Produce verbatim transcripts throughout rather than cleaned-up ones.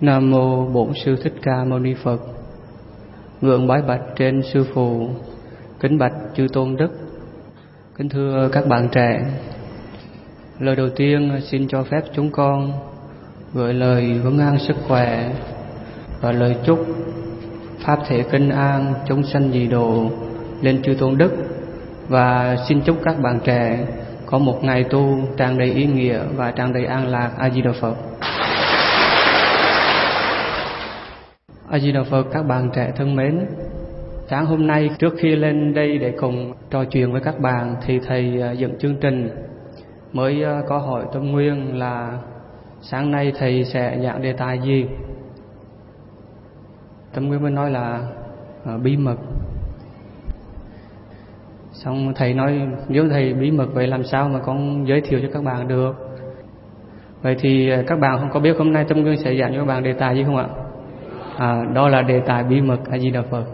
Nam mô Bổn Sư Thích Ca Mâu Ni Phật. Ngưỡng bái bạch trên sư phụ, kính bạch chư tôn đức. Kính thưa các bạn trẻ, lời đầu tiên xin cho phép chúng con gửi lời vấn an sức khỏe và lời chúc pháp thể kinh an, chúng sanh dị độ lên chư tôn đức, và xin chúc các bạn trẻ có một ngày tu tràn đầy ý nghĩa và tràn đầy an lạc. A Di Đà Phật. A Di Đà Phật. Các bạn trẻ thân mến, sáng hôm nay trước khi lên đây để cùng trò chuyện với các bạn thì thầy dựng chương trình mới có hỏi Tâm Nguyên là sáng nay thầy sẽ giảng đề tài gì. Tâm Nguyên mới nói là uh, bí mật. Xong thầy nói nếu thầy bí mật vậy làm sao mà con giới thiệu cho các bạn được. Vậy thì các bạn không có biết hôm nay Tâm Nguyên sẽ giảng cho các bạn đề tài gì không ạ? À, đó là đề tài bí mật. A Di Đà Phật.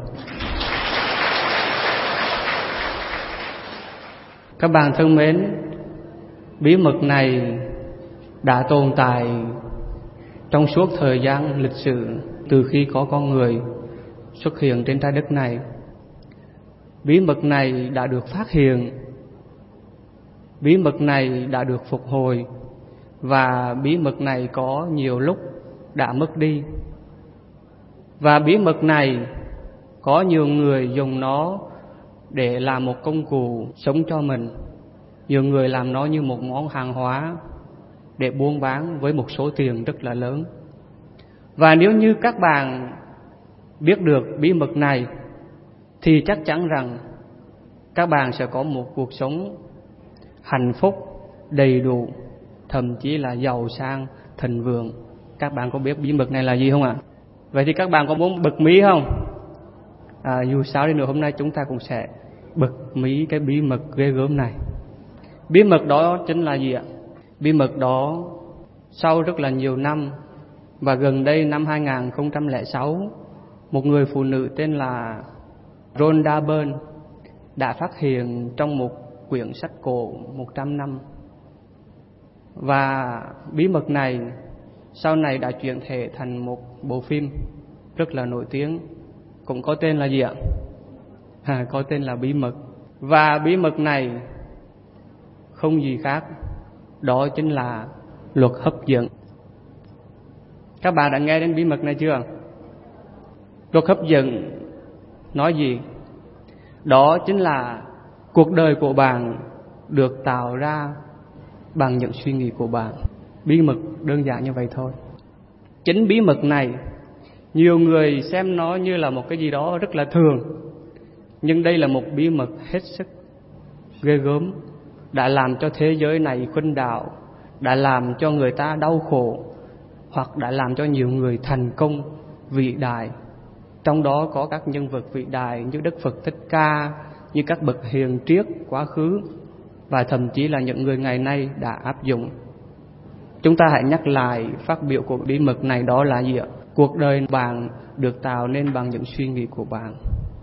Các bạn thân mến, bí mật này đã tồn tại trong suốt thời gian lịch sử từ khi có con người xuất hiện trên trái đất này. Bí mật này đã được phát hiện, bí mật này đã được phục hồi, và bí mật này có nhiều lúc đã mất đi. Và bí mật này có nhiều người dùng nó để làm một công cụ sống cho mình. Nhiều người làm nó như một món hàng hóa để buôn bán với một số tiền rất là lớn. Và nếu như các bạn biết được bí mật này thì chắc chắn rằng các bạn sẽ có một cuộc sống hạnh phúc, đầy đủ, thậm chí là giàu sang, thịnh vượng. Các bạn có biết bí mật này là gì không ạ? Vậy thì các bạn có muốn bật mí không? À, dù sao đi nữa hôm nay chúng ta cũng sẽ bật mí cái bí mật ghê gớm này. Bí mật đó chính là gì ạ? Bí mật đó sau rất là nhiều năm, và gần đây năm hai không không sáu, một người phụ nữ tên là Rhonda Byrne đã phát hiện trong một quyển sách cổ một trăm năm. Và bí mật này sau này đã chuyển thể thành một bộ phim rất là nổi tiếng, cũng có tên là gì ạ? À, có tên là Bí Mật. Và bí mật này không gì khác, đó chính là luật hấp dẫn. Các bạn đã nghe đến bí mật này chưa? Luật hấp dẫn nói gì? Đó chính là cuộc đời của bạn được tạo ra bằng những suy nghĩ của bạn. Bí mật đơn giản như vậy thôi. Chính bí mật này nhiều người xem nó như là một cái gì đó rất là thường, nhưng đây là một bí mật hết sức ghê gớm, đã làm cho thế giới này khuynh đảo, đã làm cho người ta đau khổ, hoặc đã làm cho nhiều người thành công vĩ đại. Trong đó có các nhân vật vĩ đại như Đức Phật Thích Ca, như các bậc hiền triết quá khứ, và thậm chí là những người ngày nay đã áp dụng. Chúng ta hãy nhắc lại phát biểu của bí mật này, đó là gì ạ? Cuộc đời bạn được tạo nên bằng những suy nghĩ của bạn.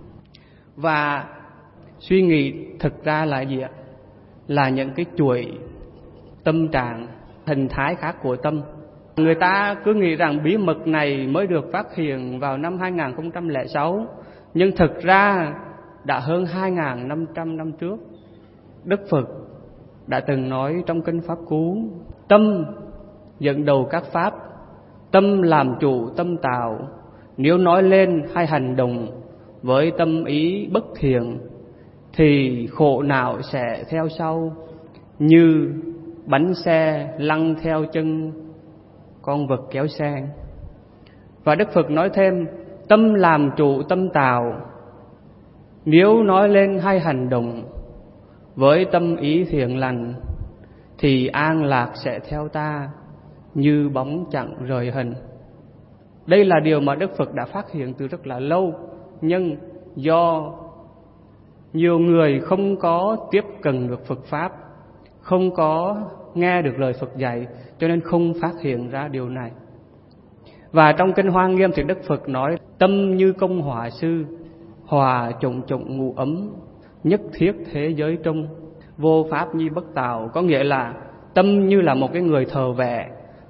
Và suy nghĩ thực ra là gì ạ? Là những cái chuỗi tâm trạng, hình thái khác của tâm. Người ta cứ nghĩ rằng bí mật này mới được phát hiện vào năm hai không không sáu, nhưng thực ra đã hơn hai nghìn năm trăm năm trước. Đức Phật đã từng nói trong kinh Pháp Cú: tâm dẫn đầu các pháp, tâm làm chủ tâm tạo. Nếu nói lên hay hành động với tâm ý bất thiện thì khổ não sẽ theo sau, như bánh xe lăn theo chân con vật kéo xe. Và Đức Phật nói thêm: tâm làm chủ tâm tạo. Nếu nói lên hay hành động với tâm ý thiện lành thì an lạc sẽ theo ta, như bóng chẳng rời hình. Đây là điều mà Đức Phật đã phát hiện từ rất là lâu, nhưng do nhiều người không có tiếp cận được Phật Pháp, không có nghe được lời Phật dạy, cho nên không phát hiện ra điều này. Và trong kinh Hoa Nghiêm thì Đức Phật nói: tâm như công hỏa sư, hòa chủng chủng ngụ ấm, nhất thiết thế giới trung, vô pháp nhi bất tạo. Có nghĩa là tâm như là một cái người thợ vẽ,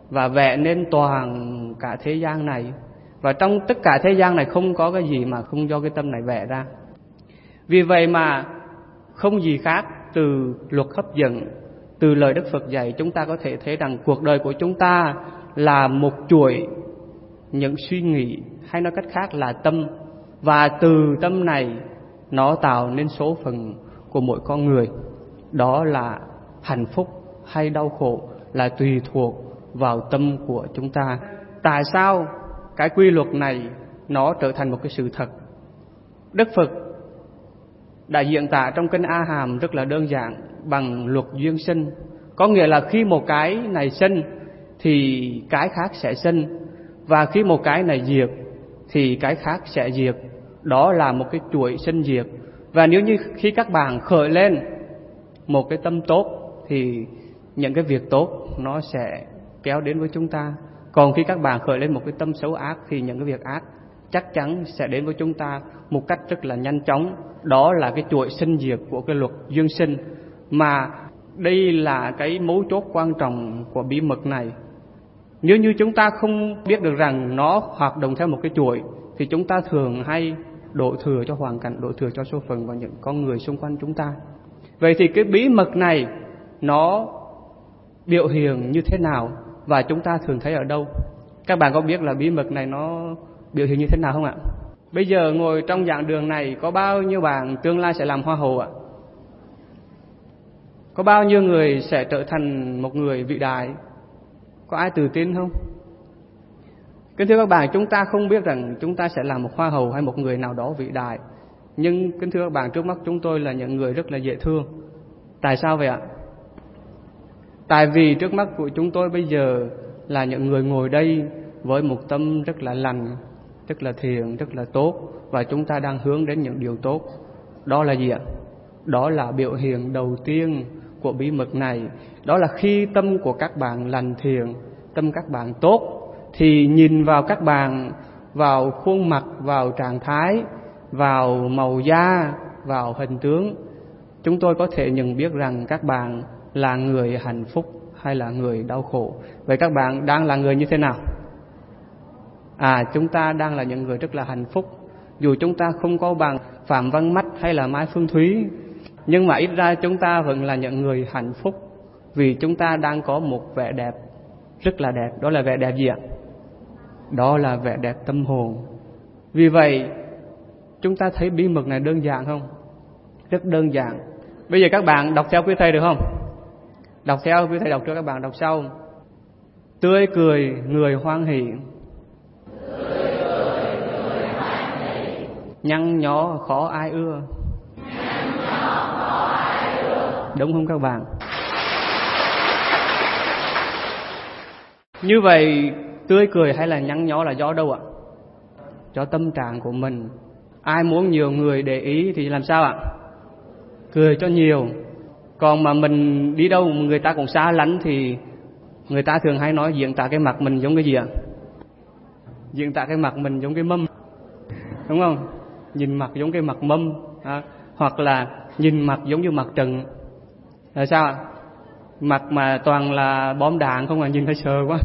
và vẽ nên toàn cả thế gian này. Và trong tất cả thế gian này không có cái gì mà không do cái tâm này vẽ ra. Vì vậy mà không gì khác từ luật hấp dẫn, từ lời Đức Phật dạy, chúng ta có thể thấy rằng cuộc đời của chúng ta là một chuỗi những suy nghĩ, hay nói cách khác là tâm. Và từ tâm này nó tạo nên số phận của mỗi con người. Đó là hạnh phúc hay đau khổ là tùy thuộc vào tâm của chúng ta. Tại sao cái quy luật này nó trở thành một cái sự thật? Đức Phật đã diễn tả trong kinh A Hàm rất là đơn giản bằng luật duyên sinh. Có nghĩa là khi một cái này sinh thì cái khác sẽ sinh, và khi một cái này diệt thì cái khác sẽ diệt. Đó là một cái chuỗi sinh diệt. Và nếu như khi các bạn khởi lên một cái tâm tốt thì những cái việc tốt nó sẽ kéo đến với chúng ta. Còn khi các bạn khởi lên một cái tâm xấu ác thì những cái việc ác chắc chắn sẽ đến với chúng ta một cách rất là nhanh chóng. Đó là cái chuỗi sinh diệt của cái luật duyên sinh. Mà đây là cái mấu chốt quan trọng của bí mật này. Nếu như chúng ta không biết được rằng nó hoạt động theo một cái chuỗi thì chúng ta thường hay đổ thừa cho hoàn cảnh, đổ thừa cho số phận và những con người xung quanh chúng ta. Vậy thì cái bí mật này nó biểu hiện như thế nào và chúng ta thường thấy ở đâu? Các bạn có biết là bí mật này nó biểu hiện như thế nào không ạ? Bây giờ ngồi trong giảng đường này có bao nhiêu bạn tương lai sẽ làm hoa hậu ạ? Có bao nhiêu người sẽ trở thành một người vĩ đại? Có ai tự tin không? Kính thưa các bạn, chúng ta không biết rằng chúng ta sẽ là một hoa hậu hay một người nào đó vĩ đại. Nhưng kính thưa các bạn, trước mắt chúng tôi là những người rất là dễ thương. Tại sao vậy ạ? Tại vì trước mắt của chúng tôi bây giờ là những người ngồi đây với một tâm rất là lành, rất là thiện, rất là tốt. Và chúng ta đang hướng đến những điều tốt. Đó là gì ạ? Đó là biểu hiện đầu tiên của bí mật này. Đó là khi tâm của các bạn lành thiện, tâm các bạn tốt, thì nhìn vào các bạn, vào khuôn mặt, vào trạng thái, vào màu da, vào hình tướng, chúng tôi có thể nhận biết rằng các bạn là người hạnh phúc hay là người đau khổ. Vậy các bạn đang là người như thế nào? À, chúng ta đang là những người rất là hạnh phúc. Dù chúng ta không có bằng Phạm Văn Mách hay là Mai Phương Thúy, nhưng mà ít ra chúng ta vẫn là những người hạnh phúc. Vì chúng ta đang có một vẻ đẹp rất là đẹp. Đó là vẻ đẹp gì ạ? Đó là vẻ đẹp tâm hồn. Vì vậy chúng ta thấy bí mật này đơn giản không? Rất đơn giản. Bây giờ các bạn đọc theo quý thầy được không? Đọc theo quý thầy đọc cho các bạn đọc sau. Tươi cười người hoan hỷ, nhăn nhó khó ai ưa. Đúng không các bạn? Như vậy tươi cười hay là nhăn nhó là do đâu ạ? Do tâm trạng của mình. Ai muốn nhiều người để ý thì làm sao ạ? Cười cho nhiều. Còn mà mình đi đâu người ta cũng xa lánh thì người ta thường hay nói diễn tả cái mặt mình giống cái gì ạ? Diễn tả cái mặt mình giống cái mâm, đúng không? Nhìn mặt giống cái mặt mâm, à, hoặc là nhìn mặt giống như mặt trần. Là sao ạ? Mặt mà toàn là bom đạn không à, nhìn thấy sợ quá.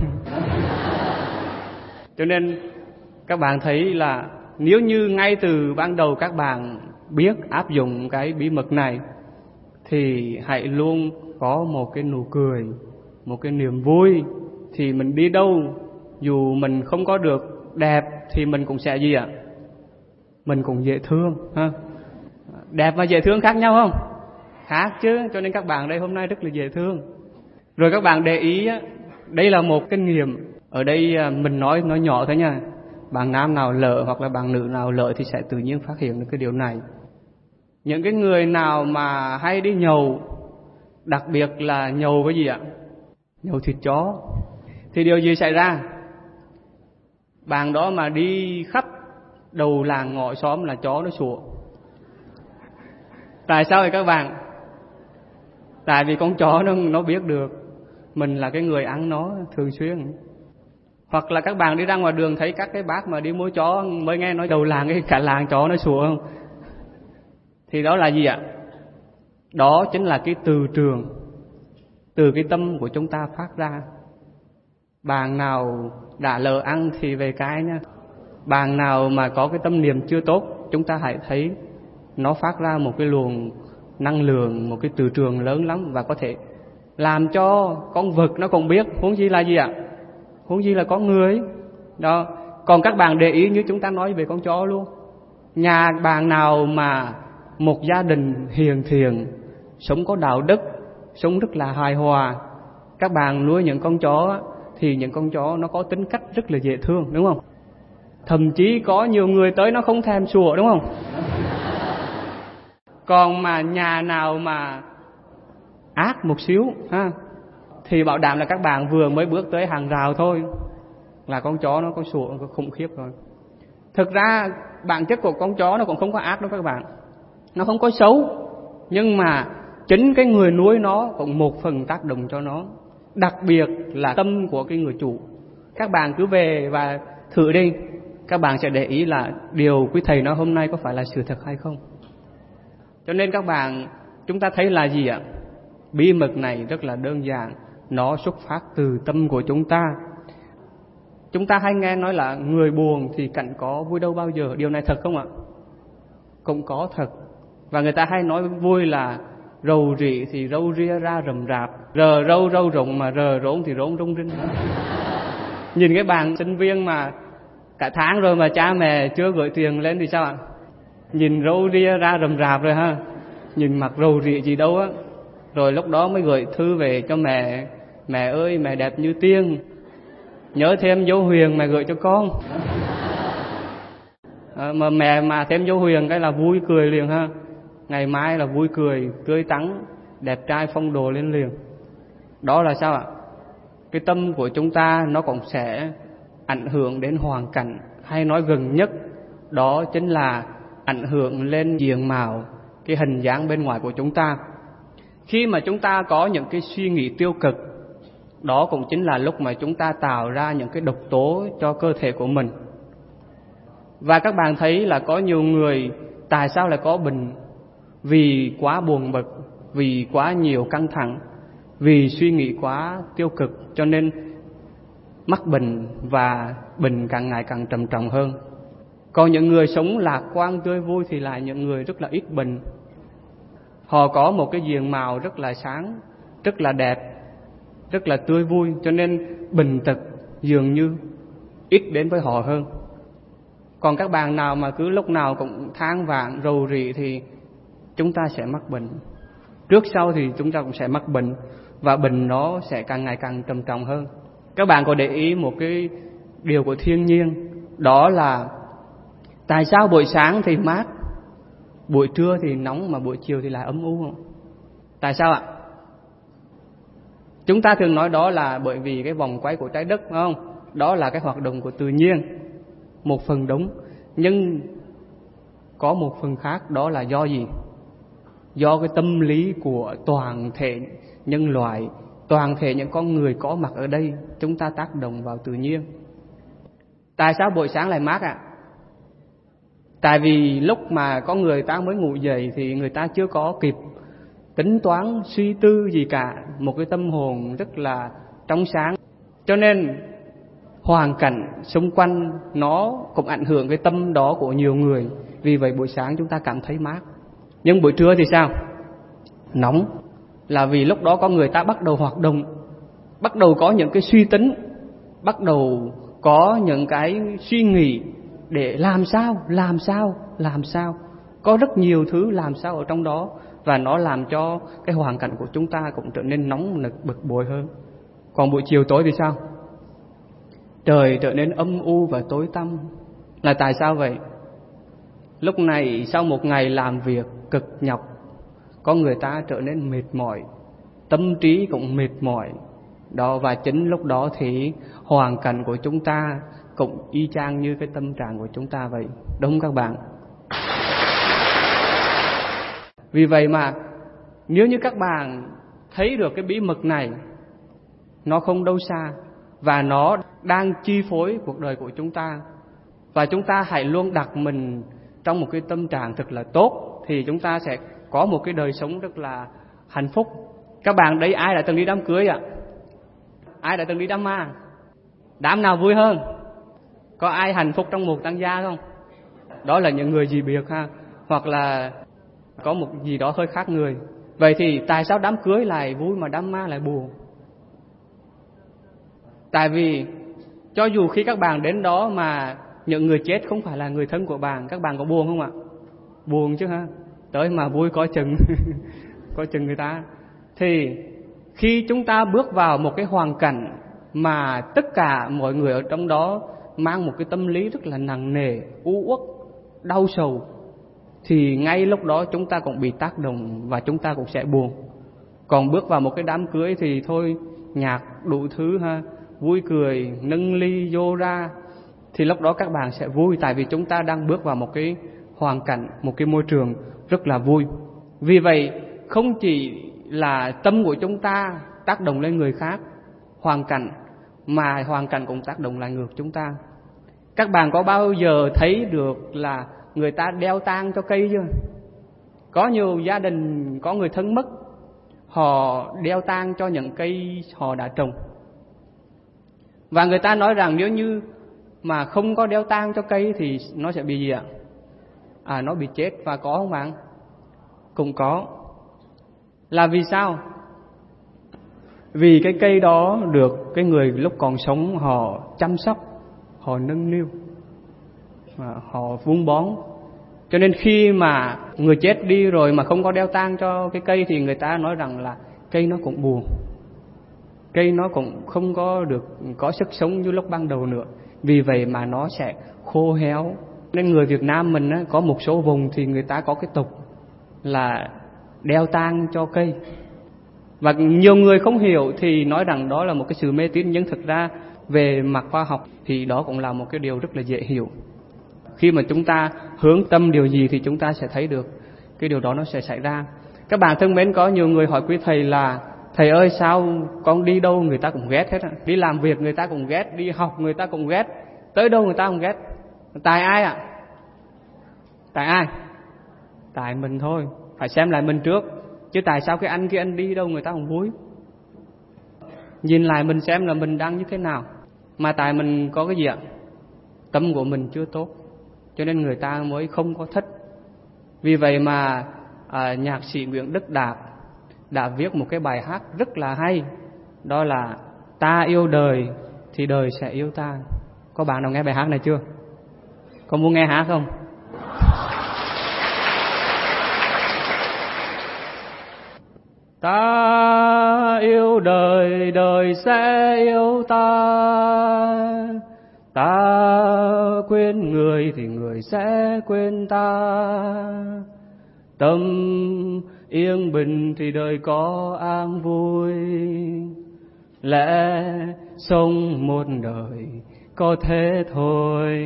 Cho nên các bạn thấy là nếu như ngay từ ban đầu các bạn biết áp dụng cái bí mật này thì hãy luôn có một cái nụ cười, một cái niềm vui. Thì mình đi đâu dù mình không có được đẹp thì mình cũng sẽ gì ạ? Mình cũng dễ thương ha. Đẹp và dễ thương khác nhau không? Khác chứ. Cho nên các bạn đây hôm nay rất là dễ thương. Rồi các bạn để ý á, đây là một kinh nghiệm. Ở đây mình nói nói nhỏ thôi nha. Bạn nam nào lỡ hoặc là bạn nữ nào lỡ thì sẽ tự nhiên phát hiện được cái điều này. Những cái người nào mà hay đi nhậu, đặc biệt là nhậu với gì ạ? Nhậu thịt chó, thì điều gì xảy ra? Bạn đó mà đi khắp đầu làng ngõ xóm là chó nó sủa. Tại sao vậy các bạn? Tại vì con chó nó, nó biết được mình là cái người ăn nó thường xuyên. Hoặc là các bạn đi ra ngoài đường thấy các cái bác mà đi mua chó mới nghe nói đầu làng cái cả làng chó nó sủa không? Thì đó là gì ạ? Đó chính là cái từ trường, từ cái tâm của chúng ta phát ra. Bạn nào đã lỡ ăn thì về cai nha. Bạn nào mà có cái tâm niệm chưa tốt, chúng ta hãy thấy nó phát ra một cái luồng năng lượng, một cái từ trường lớn lắm, và có thể làm cho con vật nó còn biết, huống chi là gì ạ? Huống chi là con người đó. Còn các bạn để ý như chúng ta nói về con chó luôn. Nhà bạn nào mà một gia đình hiền thiện, sống có đạo đức, sống rất là hài hòa, các bạn nuôi những con chó thì những con chó nó có tính cách rất là dễ thương, đúng không? Thậm chí có nhiều người tới nó không thèm sủa, đúng không? Còn mà nhà nào mà ác một xíu ha, thì bảo đảm là các bạn vừa mới bước tới hàng rào thôi là con chó nó có sủa khủng khiếp rồi. Thực ra bản chất của con chó nó cũng không có ác đâu các bạn, nó không có xấu, nhưng mà chính cái người nuôi nó cũng một phần tác động cho nó, đặc biệt là tâm của cái người chủ. Các bạn cứ về và thử đi, các bạn sẽ để ý là điều quý thầy nói hôm nay có phải là sự thật hay không. Cho nên các bạn, chúng ta thấy là gì ạ? Bí mật này rất là đơn giản, nó xuất phát từ tâm của chúng ta. Chúng ta hay nghe nói là người buồn thì cạnh có vui đâu bao giờ. Điều này thật không ạ? Cũng có thật. Và người ta hay nói vui là rầu rĩ thì râu ria ra rầm rạp, rờ râu râu rụng, mà rờ rốn thì rốn rung rinh. Nhìn cái bạn sinh viên mà cả tháng rồi mà cha mẹ chưa gửi tiền lên thì sao ạ? Nhìn râu ria ra rầm rạp rồi ha, nhìn mặt rầu rĩ gì đâu á. Rồi lúc đó mới gửi thư về cho mẹ: mẹ ơi, mẹ đẹp như tiên, nhớ thêm dấu huyền mẹ gửi cho con. À, mà mẹ mà thêm dấu huyền cái là vui cười liền ha. Ngày mai là vui cười, tươi tắn, đẹp trai phong độ lên liền. Đó là sao ạ? Cái tâm của chúng ta nó cũng sẽ ảnh hưởng đến hoàn cảnh, hay nói gần nhất đó chính là ảnh hưởng lên diện mạo, cái hình dáng bên ngoài của chúng ta. Khi mà chúng ta có những cái suy nghĩ tiêu cực, đó cũng chính là lúc mà chúng ta tạo ra những cái độc tố cho cơ thể của mình. Và các bạn thấy là có nhiều người tại sao lại có bệnh? Vì quá buồn bực, vì quá nhiều căng thẳng, vì suy nghĩ quá tiêu cực, cho nên mắc bệnh và bệnh càng ngày càng trầm trọng hơn. Còn những người sống lạc quan tươi vui thì lại những người rất là ít bệnh. Họ có một cái diện mạo rất là sáng, rất là đẹp, rất là tươi vui, cho nên bệnh tật dường như ít đến với họ hơn. Còn các bạn nào mà cứ lúc nào cũng than vãn rầu rĩ thì chúng ta sẽ mắc bệnh. Trước sau thì chúng ta cũng sẽ mắc bệnh, và bệnh nó sẽ càng ngày càng trầm trọng hơn. Các bạn có để ý một cái điều của thiên nhiên, đó là tại sao buổi sáng thì mát, buổi trưa thì nóng, mà buổi chiều thì lại ấm u không? Tại sao ạ? Chúng ta thường nói đó là bởi vì cái vòng quay của trái đất, phải không? Đó là cái hoạt động của tự nhiên. Một phần đúng, nhưng có một phần khác, đó là do gì? Do cái tâm lý của toàn thể nhân loại, toàn thể những con người có mặt ở đây, chúng ta tác động vào tự nhiên. Tại sao buổi sáng lại mát ạ? À? Tại vì lúc mà có người ta mới ngủ dậy thì người ta chưa có kịp tính toán, suy tư gì cả, một cái tâm hồn rất là trong sáng. Cho nên hoàn cảnh xung quanh nó cũng ảnh hưởng cái tâm đó của nhiều người. Vì vậy buổi sáng chúng ta cảm thấy mát. Nhưng buổi trưa thì sao? Nóng. Là vì lúc đó con người ta bắt đầu hoạt động, bắt đầu có những cái suy tính, bắt đầu có những cái suy nghĩ để làm sao, làm sao, làm sao. Có rất nhiều thứ làm sao ở trong đó, và nó làm cho cái hoàn cảnh của chúng ta cũng trở nên nóng nực bực bội hơn. Còn buổi chiều tối thì sao? Trời trở nên âm u và tối tăm. Là tại sao vậy? Lúc này sau một ngày làm việc cực nhọc, con người ta trở nên mệt mỏi, tâm trí cũng mệt mỏi đó. Và chính lúc đó thì hoàn cảnh của chúng ta cũng y chang như cái tâm trạng của chúng ta vậy, đúng không các bạn? Vì vậy mà nếu như các bạn thấy được cái bí mật này, nó không đâu xa, và nó đang chi phối cuộc đời của chúng ta, và chúng ta hãy luôn đặt mình trong một cái tâm trạng thật là tốt, thì chúng ta sẽ có một cái đời sống rất là hạnh phúc. Các bạn đây ai đã từng đi đám cưới ạ? À? Ai đã từng đi đám ma? Đám nào vui hơn? Có ai hạnh phúc trong một tang gia không? Đó là những người dị biệt ha, hoặc là có một gì đó hơi khác người. Vậy thì tại sao đám cưới lại vui mà đám ma lại buồn? Tại vì cho dù khi các bạn đến đó mà những người chết không phải là người thân của bạn, các bạn có buồn không ạ? Buồn chứ ha. Tới mà vui có chừng có chừng người ta. Thì khi chúng ta bước vào một cái hoàn cảnh mà tất cả mọi người ở trong đó mang một cái tâm lý rất là nặng nề, u uất, đau sầu, thì ngay lúc đó chúng ta cũng bị tác động và chúng ta cũng sẽ buồn. Còn bước vào một cái đám cưới thì thôi, nhạc đủ thứ ha, vui cười, nâng ly vô ra, thì lúc đó các bạn sẽ vui. Tại vì chúng ta đang bước vào một cái hoàn cảnh, một cái môi trường rất là vui. Vì vậy không chỉ là tâm của chúng ta tác động lên người khác, hoàn cảnh, mà hoàn cảnh cũng tác động lại ngược chúng ta. Các bạn có bao giờ thấy được là người ta đeo tang cho cây chưa? Có nhiều gia đình có người thân mất, họ đeo tang cho những cây họ đã trồng. Và người ta nói rằng nếu như mà không có đeo tang cho cây thì nó sẽ bị gì ạ? À, nó bị chết. Và có không bạn? Cũng có. Là vì sao? Vì cái cây đó được cái người lúc còn sống họ chăm sóc, họ nâng niu, họ vun bón. Cho nên khi mà người chết đi rồi mà không có đeo tang cho cái cây thì người ta nói rằng là cây nó cũng buồn, cây nó cũng không có được có sức sống như lúc ban đầu nữa. Vì vậy mà nó sẽ khô héo. Nên người Việt Nam mình á, có một số vùng thì người ta có cái tục là đeo tang cho cây. Và nhiều người không hiểu thì nói rằng đó là một cái sự mê tín, nhưng thực ra về mặt khoa học thì đó cũng là một cái điều rất là dễ hiểu. Khi mà chúng ta hướng tâm điều gì thì chúng ta sẽ thấy được cái điều đó nó sẽ xảy ra. Các bạn thân mến, có nhiều người hỏi quý thầy là: thầy ơi, sao con đi đâu người ta cũng ghét hết á, đi làm việc người ta cũng ghét, đi học người ta cũng ghét, tới đâu người ta cũng ghét. Tại ai ạ? Tại ai? Tại mình thôi. Phải xem lại mình trước. Chứ tại sao cái anh kia anh đi đâu người ta cũng vui? Nhìn lại mình xem là mình đang như thế nào. Mà tại mình có cái gì ạ? Tâm của mình chưa tốt, cho nên người ta mới không có thích. Vì vậy mà à, nhạc sĩ Nguyễn Đức Đạt đã viết một cái bài hát rất là hay. Đó là ta yêu đời thì đời sẽ yêu ta. Có bạn nào nghe bài hát này chưa? Có muốn nghe hát không? Ta yêu đời, đời sẽ yêu ta. Ta quên người thì người sẽ quên ta. Tâm yên bình thì đời có an vui. Lẽ sống một đời có thế thôi.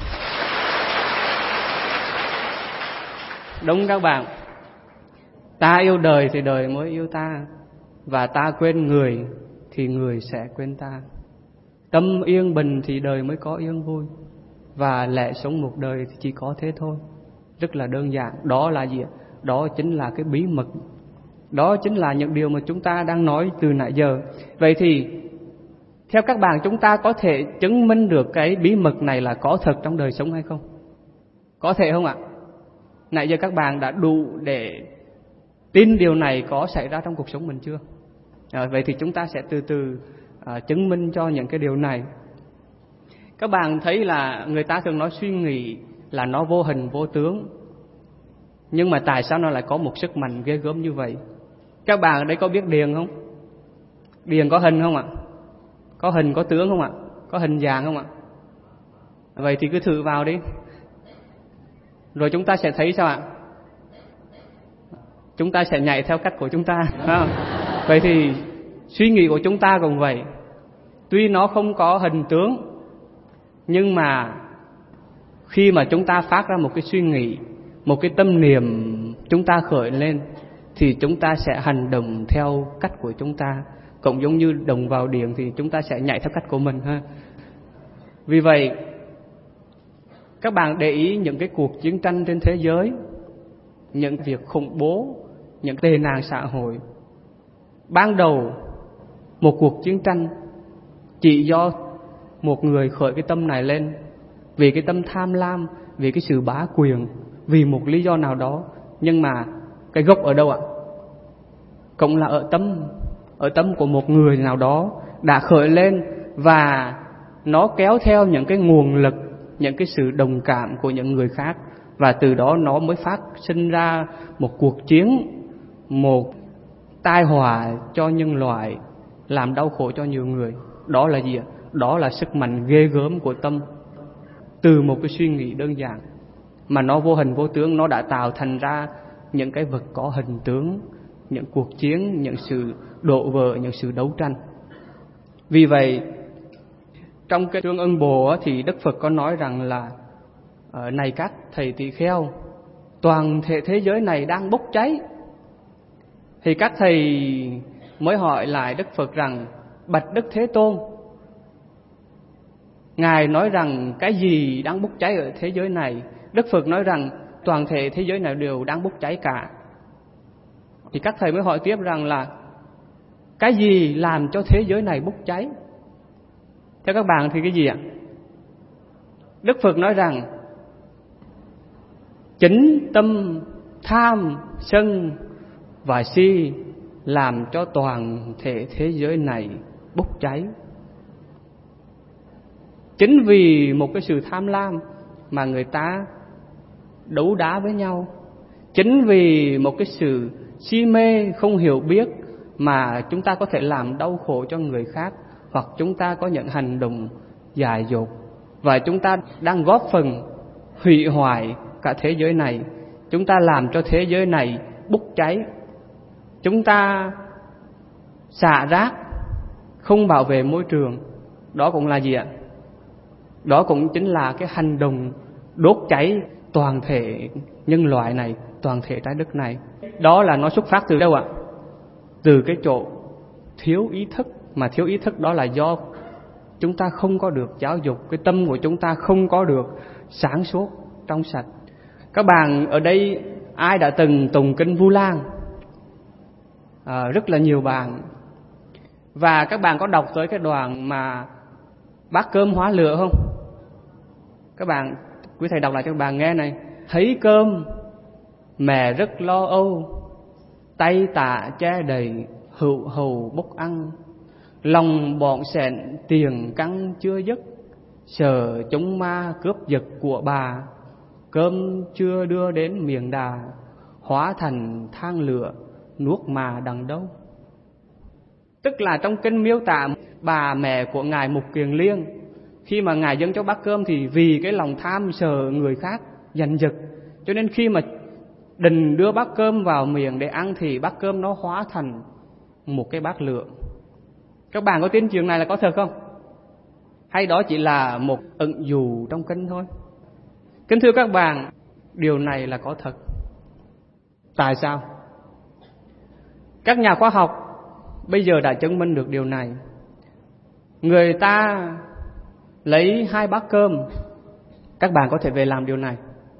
Đúng các bạn. Ta yêu đời thì đời mới yêu ta. Và ta quên người thì người sẽ quên ta. Tâm yên bình thì đời mới có yên vui. Và lẽ sống một đời thì chỉ có thế thôi. Rất là đơn giản. Đó là gì? Đó chính là cái bí mật. Đó chính là những điều mà chúng ta đang nói từ nãy giờ. Vậy thì theo các bạn, chúng ta có thể chứng minh được cái bí mật này là có thật trong đời sống hay không? Có thể không ạ? Nãy giờ các bạn đã đủ để tin điều này có xảy ra trong cuộc sống mình chưa? À, vậy thì chúng ta sẽ từ từ à, chứng minh cho những cái điều này. Các bạn thấy là người ta thường nói suy nghĩ là nó vô hình vô tướng. Nhưng mà tại sao nó lại có một sức mạnh ghê gớm như vậy? Các bạn ở đây có biết điền không? Điền có hình không ạ? Có hình có tướng không ạ? Có hình dạng không ạ? Vậy thì cứ thử vào đi. Rồi chúng ta sẽ thấy sao ạ? Chúng ta sẽ nhảy theo cách của chúng ta. Vậy thì suy nghĩ của chúng ta cũng vậy. Tuy nó không có hình tướng, nhưng mà khi mà chúng ta phát ra một cái suy nghĩ, một cái tâm niệm chúng ta khởi lên, thì chúng ta sẽ hành động theo cách của chúng ta. Cũng giống như đồng vào điện thì chúng ta sẽ nhảy theo cách của mình ha. Vì vậy, các bạn để ý những cái cuộc chiến tranh trên thế giới, những việc khủng bố, những tệ nạn xã hội. Ban đầu một cuộc chiến tranh chỉ do một người khởi cái tâm này lên, vì cái tâm tham lam, vì cái sự bá quyền, vì một lý do nào đó. Nhưng mà cái gốc ở đâu ạ? Cũng là ở tâm, ở tâm của một người nào đó đã khởi lên, và nó kéo theo những cái nguồn lực, những cái sự đồng cảm của những người khác, và từ đó nó mới phát sinh ra một cuộc chiến, một tai họa cho nhân loại, làm đau khổ cho nhiều người. Đó là gì ạ? Đó là sức mạnh ghê gớm của tâm. Từ một cái suy nghĩ đơn giản mà nó vô hình vô tướng, nó đã tạo thành ra những cái vật có hình tướng, những cuộc chiến, những sự đổ vỡ, những sự đấu tranh. Vì vậy trong cái Tương Ưng Bộ thì Đức Phật có nói rằng là này các thầy tỳ kheo, toàn thể thế giới này đang bốc cháy. Thì các thầy mới hỏi lại Đức Phật rằng: bạch Đức Thế Tôn, Ngài nói rằng cái gì đang bốc cháy ở thế giới này? Đức Phật nói rằng toàn thể thế giới này đều đang bốc cháy cả. Thì các thầy mới hỏi tiếp rằng là cái gì làm cho thế giới này bốc cháy? Theo các bạn thì cái gì ạ? Đức Phật nói rằng chính tâm tham, sân và si làm cho toàn thể thế giới này bốc cháy. Chính vì một cái sự tham lam mà người ta đấu đá với nhau. Chính vì một cái sự si mê không hiểu biết mà chúng ta có thể làm đau khổ cho người khác, hoặc chúng ta có những hành động dại dột, và chúng ta đang góp phần hủy hoại cả thế giới này. Chúng ta làm cho thế giới này bốc cháy. Chúng ta xả rác, không bảo vệ môi trường. Đó cũng là gì ạ? Đó cũng chính là cái hành động đốt cháy toàn thể nhân loại này, toàn thể trái đất này. Đó là nó xuất phát từ đâu ạ? Từ cái chỗ thiếu ý thức. Mà thiếu ý thức đó là do chúng ta không có được giáo dục, cái tâm của chúng ta không có được sáng suốt, trong sạch. Các bạn ở đây ai đã từng tụng kinh Vu Lan? À, rất là nhiều bạn. Và các bạn có đọc tới cái đoạn mà bát cơm hóa lửa không? Các bạn, quý thầy đọc lại cho các bạn nghe này. Thấy cơm mẹ rất lo âu, tay tạ che đầy hữu hầu bốc ăn. Lòng bọn sẹn tiền căng chưa dứt, sợ chúng ma cướp giật của bà. Cơm chưa đưa đến miệng đà, hóa thành than lửa nuốt mà đằng đâu. Tức là trong kinh miêu tả bà mẹ của Ngài Mục Kiền Liên, khi mà Ngài dâng cho bát cơm thì vì cái lòng tham sợ người khác giành giật, cho nên khi mà định đưa bát cơm vào miệng để ăn thì bát cơm nó hóa thành một cái bát lửa. Các bạn có tin chuyện này là có thật không? Hay đó chỉ là một ẩn dụ trong kinh thôi? Kính thưa các bạn, điều này là có thật. Tại sao? Các nhà khoa học bây giờ đã chứng minh được điều này. Người ta lấy hai bát cơm, các bạn có thể về làm điều này.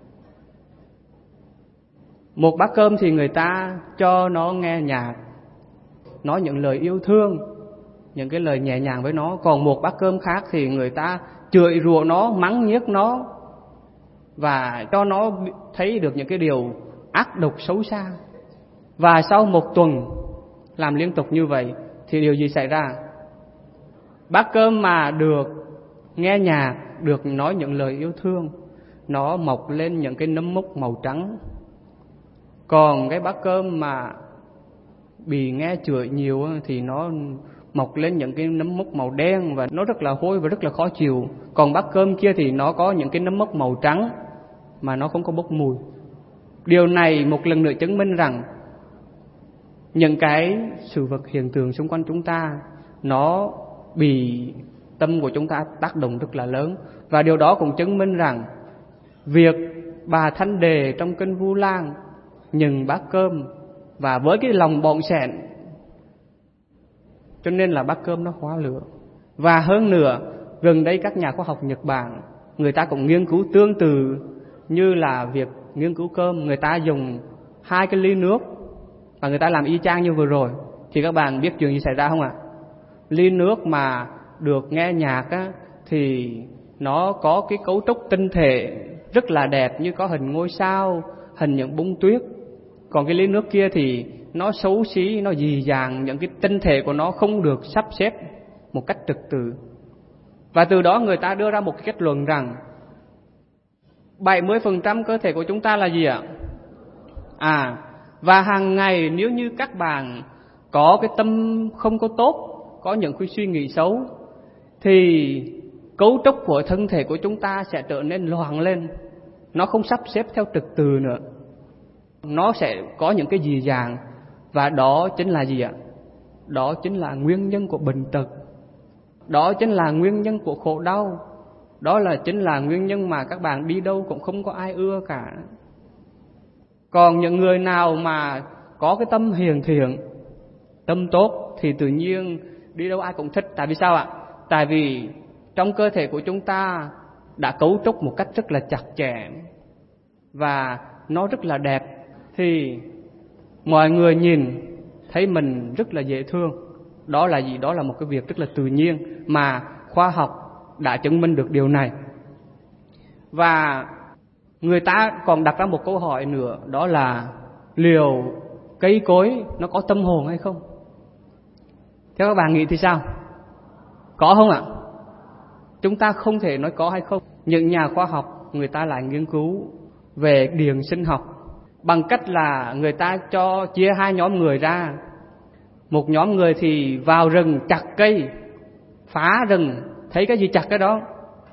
Một bát cơm thì người ta cho nó nghe nhạc, nói những lời yêu thương, những cái lời nhẹ nhàng với nó. Còn một bát cơm khác thì người ta chửi rủa nó, mắng nhiếc nó, và cho nó thấy được những cái điều ác độc xấu xa. Và sau một tuần làm liên tục như vậy thì điều gì xảy ra? Bát cơm mà được nghe nhạc, được nói những lời yêu thương, nó mọc lên những cái nấm mốc màu trắng. Còn cái bát cơm mà bị nghe chửi nhiều thì nó mọc lên những cái nấm mốc màu đen, và nó rất là hôi và rất là khó chịu. Còn bát cơm kia thì nó có những cái nấm mốc màu trắng mà nó không có bốc mùi. Điều này một lần nữa chứng minh rằng những cái sự vật hiện tượng xung quanh chúng ta nó bị tâm của chúng ta tác động rất là lớn. Và điều đó cũng chứng minh rằng việc bà Thanh Đề trong kinh Vu Lan nhận bát cơm và với cái lòng bọn sẹn, cho nên là bát cơm nó hóa lửa. Và hơn nữa, gần đây các nhà khoa học Nhật Bản, người ta cũng nghiên cứu tương tự như là việc nghiên cứu cơm. Người ta dùng hai cái ly nước và người ta làm y chang như vừa rồi. Thì các bạn biết chuyện gì xảy ra không ạ? Ly nước mà được nghe nhạc á, thì nó có cái cấu trúc tinh thể rất là đẹp, như có hình ngôi sao, hình những bông tuyết. Còn cái ly nước kia thì nó xấu xí, nó dì dàng, những cái tinh thể của nó không được sắp xếp một cách trật tự. Và từ đó người ta đưa ra một cái kết luận rằng bảy mươi phần trăm cơ thể của chúng ta là gì ạ? À, và hàng ngày nếu như các bạn có cái tâm không có tốt, có những cái suy nghĩ xấu, thì cấu trúc của thân thể của chúng ta sẽ trở nên loạn lên. Nó không sắp xếp theo trật tự nữa. Nó sẽ có những cái dì dàng. Và đó chính là gì ạ? Đó chính là nguyên nhân của bệnh tật. Đó chính là nguyên nhân của khổ đau. Đó là chính là nguyên nhân mà các bạn đi đâu cũng không có ai ưa cả. Còn những người nào mà có cái tâm hiền thiện, tâm tốt, thì tự nhiên đi đâu ai cũng thích. Tại vì sao ạ? Tại vì trong cơ thể của chúng ta đã cấu trúc một cách rất là chặt chẽ và nó rất là đẹp, thì mọi người nhìn thấy mình rất là dễ thương. Đó là gì? Đó là một cái việc rất là tự nhiên mà khoa học đã chứng minh được điều này. Và người ta còn đặt ra một câu hỏi nữa, đó là liệu cây cối nó có tâm hồn hay không? Theo các bạn nghĩ thì sao? Có không ạ? Chúng ta không thể nói có hay không. Những nhà khoa học người ta lại nghiên cứu về điền sinh học bằng cách là người ta cho chia hai nhóm người ra. Một nhóm người thì vào rừng chặt cây, phá rừng, thấy cái gì chặt cái đó.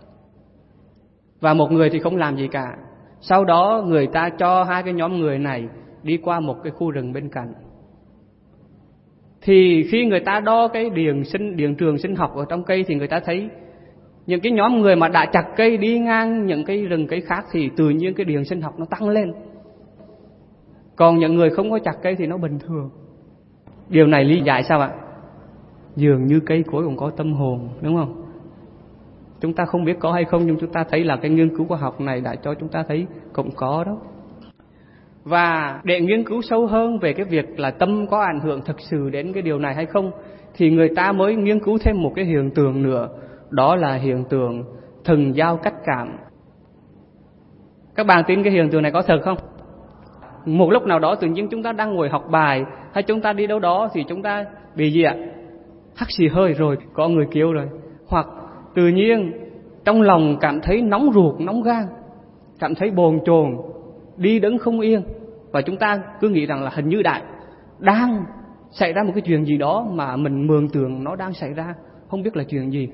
Và một người thì không làm gì cả. Sau đó người ta cho hai cái nhóm người này đi qua một cái khu rừng bên cạnh. Thì khi người ta đo cái điện sinh điện trường sinh học ở trong cây thì người ta thấy những cái nhóm người mà đã chặt cây đi ngang những cái rừng cây khác thì tự nhiên cái điện sinh học nó tăng lên. Còn những người không có chặt cây thì nó bình thường. Điều này lý giải sao ạ? Dường như cây cối cũng có tâm hồn, đúng không? Chúng ta không biết có hay không, nhưng chúng ta thấy là cái nghiên cứu khoa học này đã cho chúng ta thấy cũng có đó. Và để nghiên cứu sâu hơn về cái việc là tâm có ảnh hưởng thực sự đến cái điều này hay không, thì người ta mới nghiên cứu thêm một cái hiện tượng nữa, đó là hiện tượng thần giao cách cảm. Các bạn tin cái hiện tượng này có thật không? Một lúc nào đó tự nhiên chúng ta đang ngồi học bài hay chúng ta đi đâu đó thì chúng ta bị gì ạ? Hắt xì hơi rồi, có người kêu rồi. Hoặc tự nhiên trong lòng cảm thấy nóng ruột, nóng gan, cảm thấy bồn chồn, đi đứng không yên. Và chúng ta cứ nghĩ rằng là hình như đại đang xảy ra một cái chuyện gì đó mà mình mường tượng nó đang xảy ra, không biết là chuyện gì.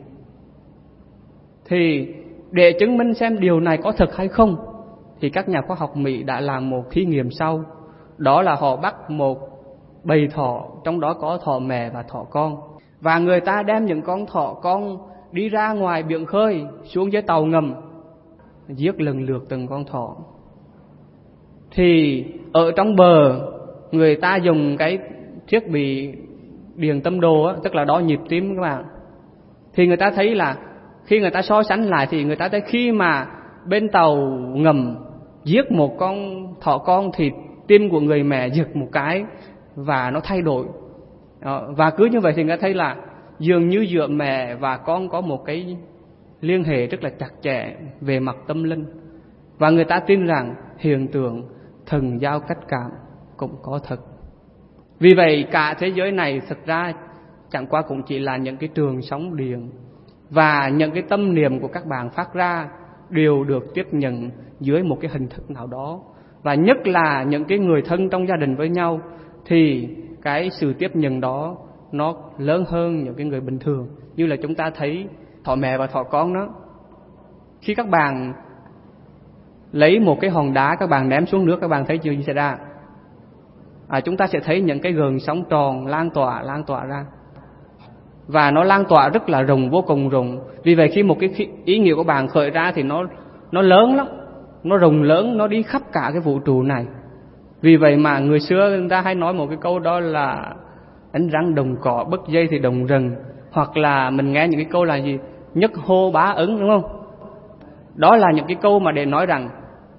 Thì để chứng minh xem điều này có thật hay không, thì các nhà khoa học Mỹ đã làm một thí nghiệm sau. Đó là họ bắt một bầy thỏ, trong đó có thỏ mẹ và thỏ con. Và người ta đem những con thỏ con đi ra ngoài biển khơi, xuống dưới tàu ngầm, giết lần lượt từng con thỏ. Thì ở trong bờ, người ta dùng cái thiết bị điện tâm đồ á, tức là đo nhịp tim các bạn. Thì người ta thấy là khi người ta so sánh lại thì người ta thấy khi mà bên tàu ngầm giết một con thỏ con thì tim của người mẹ giật một cái và nó thay đổi. Đó, và cứ như vậy thì người ta thấy là dường như giữa mẹ và con có một cái liên hệ rất là chặt chẽ về mặt tâm linh. Và người ta tin rằng hiện tượng thần giao cách cảm cũng có thật. Vì vậy cả thế giới này thực ra chẳng qua cũng chỉ là những cái trường sóng điện, và những cái tâm niệm của các bạn phát ra đều được tiếp nhận dưới một cái hình thức nào đó. Và nhất là những cái người thân trong gia đình với nhau thì cái sự tiếp nhận đó nó lớn hơn những cái người bình thường. Như là chúng ta thấy thỏ mẹ và thỏ con đó. Khi các bạn lấy một cái hòn đá, các bạn ném xuống nước, các bạn thấy chuyện gì xảy ra? À, chúng ta sẽ thấy những cái gợn sóng tròn lan tỏa, lan tỏa ra. Và nó lan tỏa rất là rộng, vô cùng rộng. Vì vậy khi một cái ý nghĩa của bạn khởi ra thì nó, nó lớn lắm, nó rộng lớn, nó đi khắp cả cái vũ trụ này. Vì vậy mà người xưa người ta hay nói một cái câu đó là đánh răng đồng cỏ, bứt dây thì đồng rừng. Hoặc là mình nghe những cái câu là gì? Nhất hô bá ứng, đúng không? Đó là những cái câu mà để nói rằng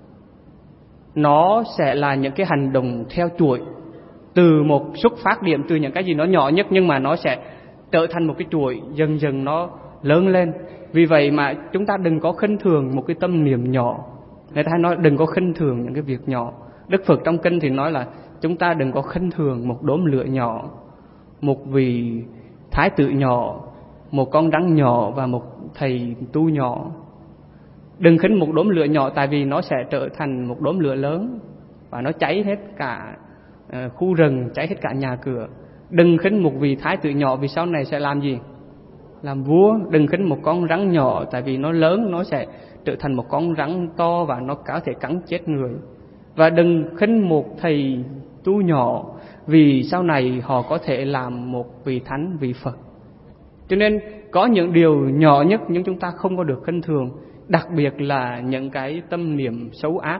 nó sẽ là những cái hành động theo chuỗi, từ một xuất phát điểm từ những cái gì nó nhỏ nhất, nhưng mà nó sẽ trở thành một cái chuỗi, dần dần nó lớn lên. Vì vậy mà chúng ta đừng có khinh thường một cái tâm niệm nhỏ. Người ta hay nói đừng có khinh thường những cái việc nhỏ. Đức Phật trong kinh thì nói là chúng ta đừng có khinh thường một đốm lửa nhỏ, một vị thái tử nhỏ, một con rắn nhỏ và một thầy tu nhỏ. Đừng khinh một đốm lửa nhỏ, tại vì nó sẽ trở thành một đốm lửa lớn và nó cháy hết cả uh, khu rừng, cháy hết cả nhà cửa. Đừng khinh một vị thái tử nhỏ, vì sau này sẽ làm gì? Làm vua. Đừng khinh một con rắn nhỏ, tại vì nó lớn, nó sẽ trở thành một con rắn to và nó có thể cắn chết người. Và đừng khinh một thầy tu nhỏ, vì sau này họ có thể làm một vị thánh, vị Phật. Cho nên có những điều nhỏ nhất nhưng chúng ta không có được khinh thường, đặc biệt là những cái tâm niệm xấu ác.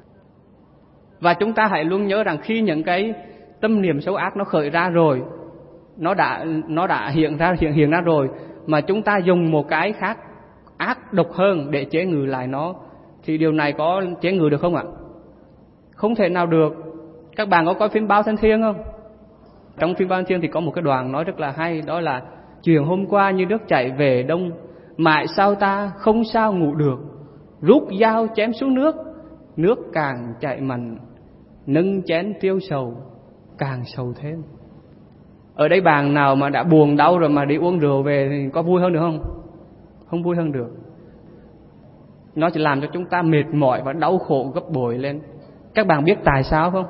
Và chúng ta hãy luôn nhớ rằng khi những cái tâm niệm xấu ác nó khởi ra rồi, nó đã nó đã hiện ra hiện hiện ra rồi, mà chúng ta dùng một cái khác ác độc hơn để chế ngự lại nó, thì điều này có chế ngự được không ạ? Không thể nào được. Các bạn có coi phim Bao Thanh Thiên không? Trong phim Bao Thanh Thiên thì có một cái đoạn nói rất là hay, đó là chuyện hôm qua như nước chảy về đông, mãi sao ta không sao ngủ được, rút dao chém xuống nước, nước càng chảy mạnh, nâng chén tiêu sầu, càng sầu thêm. Ở đây bạn nào mà đã buồn đau rồi mà đi uống rượu về thì có vui hơn được không? Không vui hơn được. Nó chỉ làm cho chúng ta mệt mỏi và đau khổ gấp bội lên. Các bạn biết tại sao không?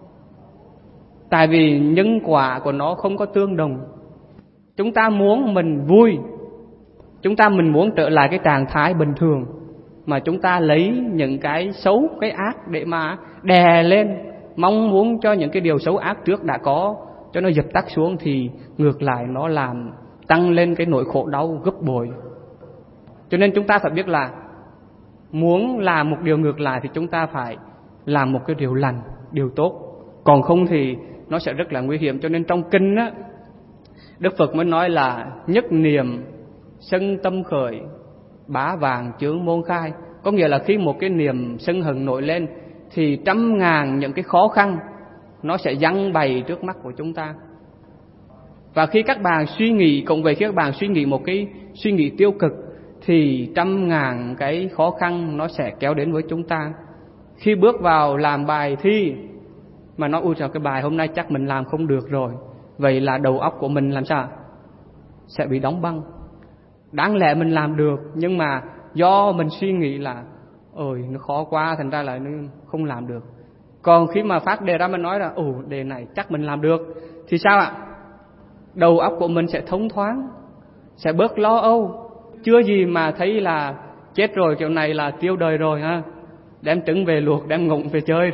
Tại vì nhân quả của nó không có tương đồng. Chúng ta muốn mình vui, chúng ta mình muốn trở lại cái trạng thái bình thường, mà chúng ta lấy những cái xấu, cái ác để mà đè lên, mong muốn cho những cái điều xấu ác trước đã có cho nó dập tắt xuống, thì ngược lại nó làm tăng lên cái nỗi khổ đau gấp bội. Cho nên chúng ta phải biết là muốn làm một điều ngược lại thì chúng ta phải làm một cái điều lành, điều tốt. Còn không thì nó sẽ rất là nguy hiểm. Cho nên trong kinh á, Đức Phật mới nói là nhất niệm sân tâm khởi, bá vàng chướng môn khai. Có nghĩa là khi một cái niềm sân hận nổi lên thì trăm ngàn những cái khó khăn nó sẽ giăng bày trước mắt của chúng ta. Và khi các bạn suy nghĩ, cộng về khi các bạn suy nghĩ một cái suy nghĩ tiêu cực, thì trăm ngàn cái khó khăn nó sẽ kéo đến với chúng ta. Khi bước vào làm bài thi mà nói ui trời, cái bài hôm nay chắc mình làm không được rồi, vậy là đầu óc của mình làm sao? Sẽ bị đóng băng. Đáng lẽ mình làm được, nhưng mà do mình suy nghĩ là ôi nó khó quá, thành ra là nó không làm được. Còn khi mà phát đề ra mình nói là ồ đề này chắc mình làm được, thì sao ạ? Đầu óc của mình sẽ thông thoáng, sẽ bớt lo âu. Chưa gì mà thấy là chết rồi, kiểu này là tiêu đời rồi ha, đem trứng về luộc, đem ngỗng về chơi.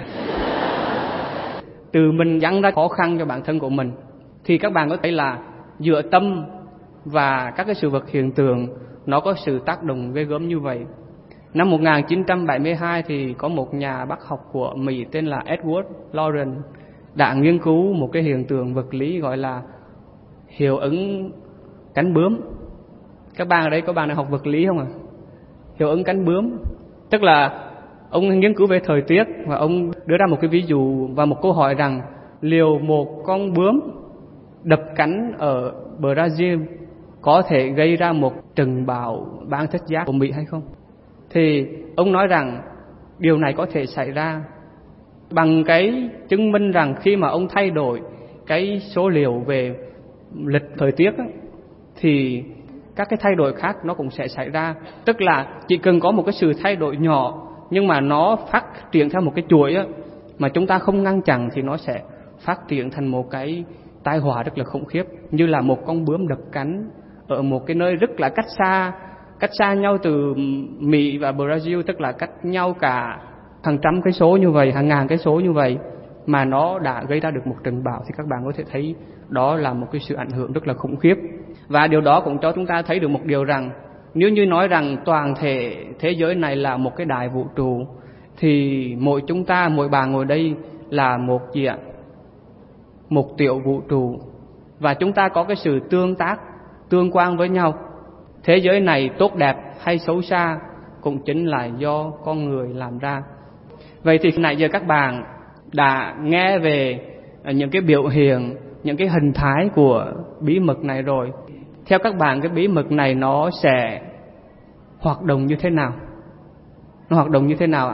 Từ mình dăng ra khó khăn cho bản thân của mình. Thì các bạn có thấy là giữa tâm và các cái sự vật hiện tượng nó có sự tác động ghê gớm như vậy. Năm một nghìn chín trăm bảy mươi hai thì có một nhà bác học của Mỹ tên là Edward Lorenz đã nghiên cứu một cái hiện tượng vật lý gọi là hiệu ứng cánh bướm. Các bạn ở đây có bạn nào học vật lý không ạ? À? Hiệu ứng cánh bướm tức là ông nghiên cứu về thời tiết và ông đưa ra một cái ví dụ và một câu hỏi rằng liệu một con bướm đập cánh ở Brazil có thể gây ra một trận bão ban thất giác của Mỹ hay không? Thì ông nói rằng điều này có thể xảy ra bằng cái chứng minh rằng khi mà ông thay đổi cái số liệu về lịch thời tiết ấy, thì các cái thay đổi khác nó cũng sẽ xảy ra. Tức là chỉ cần có một cái sự thay đổi nhỏ nhưng mà nó phát triển theo một cái chuỗi ấy, mà chúng ta không ngăn chặn thì nó sẽ phát triển thành một cái tai họa rất là khủng khiếp, như là một con bướm đập cánh ở một cái nơi rất là cách xa, cách xa nhau từ Mỹ và Brazil, tức là cách nhau cả hàng trăm cái số như vậy, hàng ngàn cái số như vậy, mà nó đã gây ra được một trận bão. Thì các bạn có thể thấy đó là một cái sự ảnh hưởng rất là khủng khiếp. Và điều đó cũng cho chúng ta thấy được một điều rằng nếu như nói rằng toàn thể thế giới này là một cái đại vũ trụ, thì mỗi chúng ta, mỗi bạn ngồi đây là một gì ạ? Một tiểu vũ trụ. Và chúng ta có cái sự tương tác, tương quan với nhau. Thế giới này tốt đẹp hay xấu xa cũng chính là do con người làm ra. Vậy thì nãy giờ các bạn đã nghe về những cái biểu hiện, những cái hình thái của bí mật này rồi. Theo các bạn, cái bí mật này nó sẽ hoạt động như thế nào? Nó hoạt động như thế nào ạ?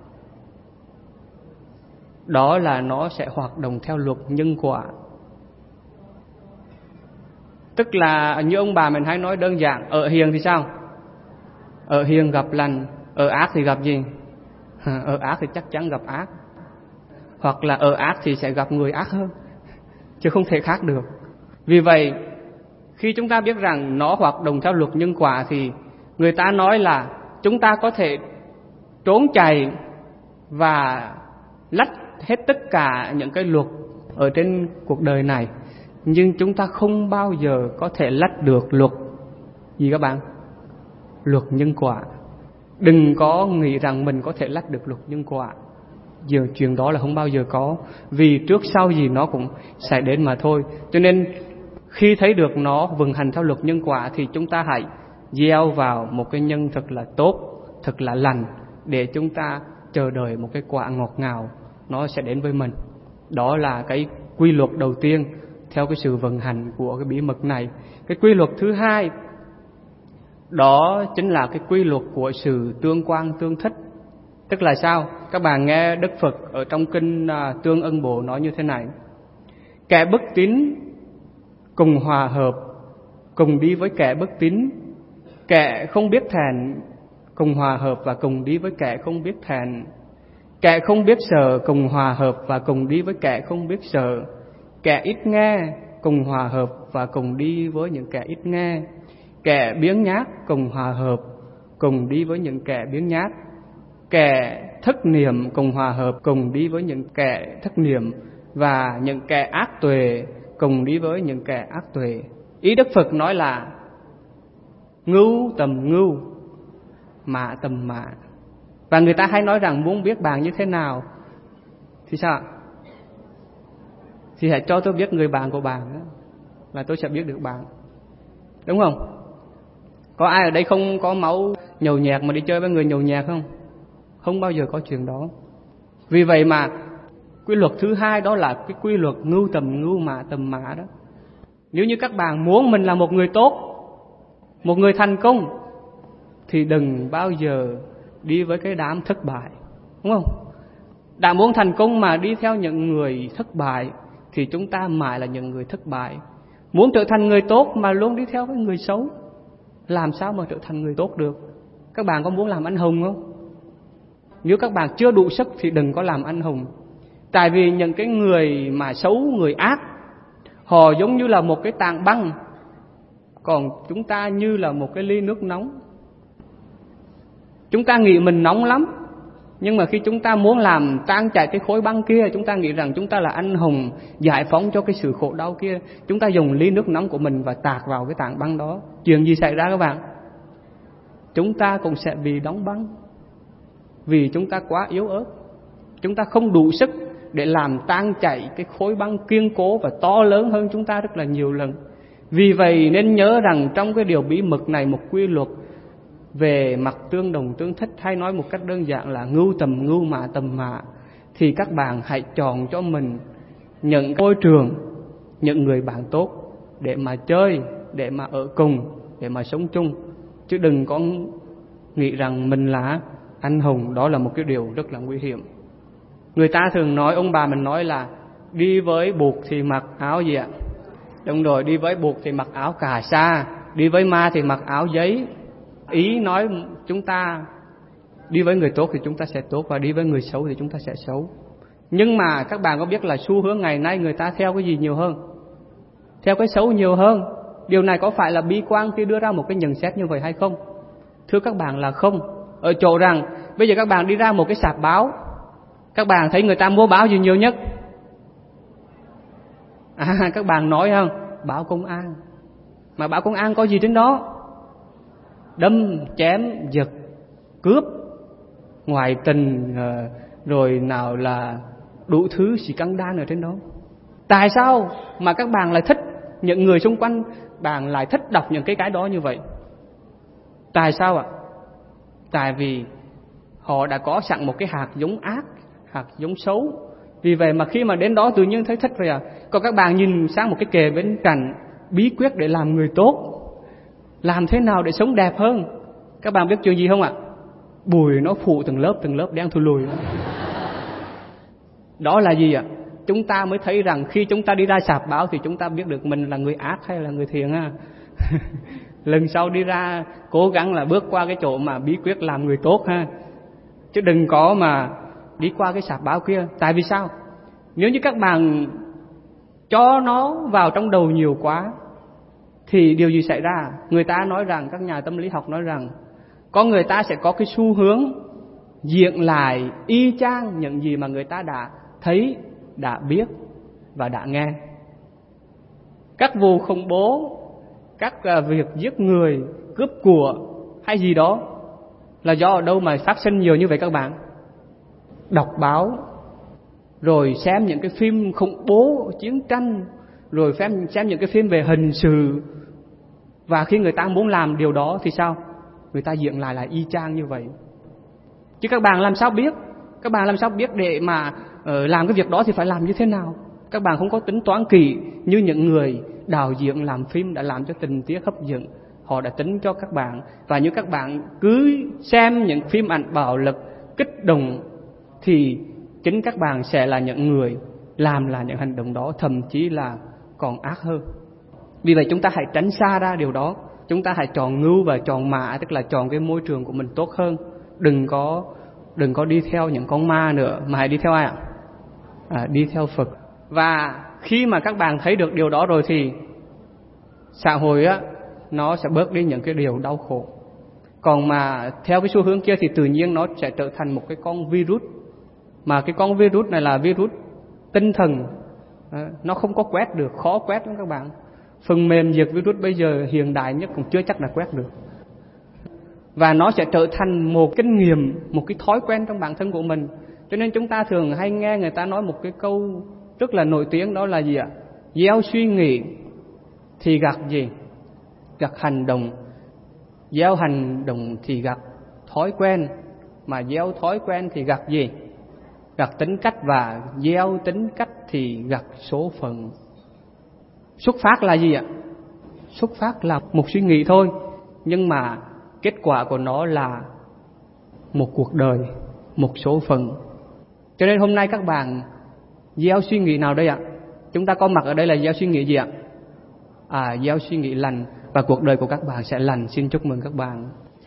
Đó là nó sẽ hoạt động theo luật nhân quả. Tức là như ông bà mình hay nói đơn giản, ở hiền thì sao? Ở hiền gặp lành, ở ác thì gặp gì? Ở ác thì chắc chắn gặp ác. Hoặc là ở ác thì sẽ gặp người ác hơn, chứ không thể khác được. Vì vậy, khi chúng ta biết rằng nó hoạt động theo luật nhân quả thì người ta nói là chúng ta có thể trốn chạy và lách hết tất cả những cái luật ở trên cuộc đời này, nhưng chúng ta không bao giờ có thể lách được luật gì các bạn? Luật nhân quả. Đừng có nghĩ rằng mình có thể lách được luật nhân quả. Giờ chuyện đó là không bao giờ có, vì trước sau gì nó cũng xảy đến mà thôi. Cho nên khi thấy được nó vận hành theo luật nhân quả thì chúng ta hãy gieo vào một cái nhân thật là tốt, thật là lành, để chúng ta chờ đợi một cái quả ngọt ngào nó sẽ đến với mình. Đó là cái quy luật đầu tiên theo cái sự vận hành của cái bí mật này. Cái quy luật thứ hai, đó chính là cái quy luật của sự tương quan tương thích. Tức là sao? Các bạn nghe Đức Phật ở trong kinh uh, Tương Ưng Bộ nói như thế này: kẻ bất tín cùng hòa hợp, cùng đi với kẻ bất tín. Kẻ không biết thẹn cùng hòa hợp và cùng đi với kẻ không biết thẹn. Kẻ không biết sợ cùng hòa hợp và cùng đi với kẻ không biết sợ. Kẻ ít nghe cùng hòa hợp và cùng đi với những kẻ ít nghe. Kẻ biếng nhác cùng hòa hợp, cùng đi với những kẻ biếng nhác. Kẻ thất niệm cùng hòa hợp, cùng đi với những kẻ thất niệm. Và những kẻ ác tuệ cùng đi với những kẻ ác tuệ. Ý Đức Phật nói là ngưu tầm ngưu, mạ tầm mạ. Và người ta hay nói rằng muốn biết bạn như thế nào thì sao? Thì hãy cho tôi biết người bạn của bạn đó, là tôi sẽ biết được bạn. Đúng không? Có ai ở đây không có máu nhầu nhẹt mà đi chơi với người nhầu nhẹt không? Không bao giờ có chuyện đó. Vì vậy mà quy luật thứ hai đó là cái quy luật ngưu tầm ngưu, mạ tầm mạ đó. Nếu như các bạn muốn mình là một người tốt, một người thành công, thì đừng bao giờ đi với cái đám thất bại. Đúng không? Đã muốn thành công mà đi theo những người thất bại thì chúng ta mãi là những người thất bại. Muốn trở thành người tốt mà luôn đi theo với người xấu, làm sao mà trở thành người tốt được? Các bạn có muốn làm anh hùng không? Nếu các bạn chưa đủ sức thì đừng có làm anh hùng. Tại vì những cái người mà xấu, người ác, họ giống như là một cái tảng băng, còn chúng ta như là một cái ly nước nóng. Chúng ta nghĩ mình nóng lắm, nhưng mà khi chúng ta muốn làm tan chảy cái khối băng kia, chúng ta nghĩ rằng chúng ta là anh hùng giải phóng cho cái sự khổ đau kia, chúng ta dùng ly nước nóng của mình và tạt vào cái tảng băng đó. Chuyện gì xảy ra các bạn? Chúng ta cũng sẽ bị đóng băng, vì chúng ta quá yếu ớt. Chúng ta không đủ sức để làm tan chảy cái khối băng kiên cố và to lớn hơn chúng ta rất là nhiều lần. Vì vậy nên nhớ rằng trong cái điều bí mật này, một quy luật về mặt tương đồng tương thích, hay nói một cách đơn giản là ngưu tầm ngưu, mạ tầm mạ, thì các bạn hãy chọn cho mình những môi trường, những người bạn tốt để mà chơi, để mà ở cùng, để mà sống chung. Chứ đừng có nghĩ rằng mình là anh hùng, đó là một cái điều rất là nguy hiểm. Người ta thường nói, ông bà mình nói là đi với buộc thì mặc áo gì ạ? Đúng rồi, đi với buộc thì mặc áo cà sa, đi với ma thì mặc áo giấy. Ý nói chúng ta đi với người tốt thì chúng ta sẽ tốt, và đi với người xấu thì chúng ta sẽ xấu. Nhưng mà các bạn có biết là xu hướng ngày nay người ta theo cái gì nhiều hơn? Theo cái xấu nhiều hơn. Điều này có phải là bi quan khi đưa ra một cái nhận xét như vậy hay không? Thưa các bạn là không. Ở chỗ rằng bây giờ các bạn đi ra một cái sạp báo, các bạn thấy người ta mua báo gì nhiều nhất? À, các bạn nói không? Báo công an. Mà báo công an có gì trên đó? Đâm, chém, giật, cướp, ngoại tình, rồi nào là đủ thứ xì căng đan ở trên đó. Tại sao mà các bạn lại thích, những người xung quanh bạn lại thích đọc những cái cái đó như vậy? Tại sao ạ? Tại vì họ đã có sẵn một cái hạt giống ác, hạt giống xấu. Vì vậy mà khi mà đến đó tự nhiên thấy thích rồi à. Còn các bạn nhìn sang một cái kề bên cạnh bí quyết để làm người tốt, làm thế nào để sống đẹp hơn. Các bạn biết chuyện gì không ạ? Bụi nó phủ từng lớp từng lớp đen thui lùi. Đó là gì ạ? Chúng ta mới thấy rằng khi chúng ta đi ra sạp báo thì chúng ta biết được mình là người ác hay là người thiện ha. Lần sau đi ra cố gắng là bước qua cái chỗ mà bí quyết làm người tốt ha. Chứ đừng có mà đi qua cái sạp báo kia. Tại vì sao? Nếu như các bạn cho nó vào trong đầu nhiều quá thì điều gì xảy ra? Người ta nói rằng, các nhà tâm lý học nói rằng con người ta sẽ có cái xu hướng diện lại y chang những gì mà người ta đã thấy, đã biết và đã nghe. Các vụ khủng bố, các việc giết người, cướp của hay gì đó là do ở đâu mà phát sinh nhiều như vậy các bạn? Đọc báo, rồi xem những cái phim khủng bố, chiến tranh, rồi xem, xem những cái phim về hình sự. Và khi người ta muốn làm điều đó thì sao? Người ta diễn lại là y chang như vậy. Chứ các bạn làm sao biết? Các bạn làm sao biết để mà uh, làm cái việc đó thì phải làm như thế nào? Các bạn không có tính toán kỹ như những người đạo diễn làm phim đã làm cho tình tiết hấp dẫn. Họ đã tính cho các bạn. Và như các bạn cứ xem những phim ảnh bạo lực, kích động thì chính các bạn sẽ là những người làm là những hành động đó, thậm chí là còn ác hơn. Vì vậy chúng ta hãy tránh xa ra điều đó. Chúng ta hãy chọn ngưu và chọn mã, tức là chọn cái môi trường của mình tốt hơn. Đừng có đừng có đi theo những con ma nữa, mà hãy đi theo ai ạ? À, đi theo Phật. Và khi mà các bạn thấy được điều đó rồi thì xã hội á, nó sẽ bớt đi những cái điều đau khổ. Còn mà theo cái xu hướng kia thì tự nhiên nó sẽ trở thành một cái con virus. Mà cái con virus này là virus tinh thần, à, nó không có quét được, khó quét lắm các bạn. Phần mềm diệt virus bây giờ hiện đại nhất cũng chưa chắc là quét được. Và nó sẽ trở thành một kinh nghiệm, một cái thói quen trong bản thân của mình. Cho nên chúng ta thường hay nghe người ta nói một cái câu rất là nổi tiếng, đó là gì ạ? Gieo suy nghĩ thì gặt gì? Gặt hành động. Gieo hành động thì gặt thói quen. Mà gieo thói quen thì gặt gì? Gặt tính cách. Và gieo tính cách thì gặt số phận. Xuất phát là gì ạ? Xuất phát là một suy nghĩ thôi, nhưng mà kết quả của nó là một cuộc đời, một số phận. Cho nên hôm nay các bạn gieo suy nghĩ nào đây ạ? Chúng ta có mặt ở đây là gieo suy nghĩ gì ạ? À, gieo suy nghĩ lành, và cuộc đời của các bạn sẽ lành. Xin chúc mừng các bạn.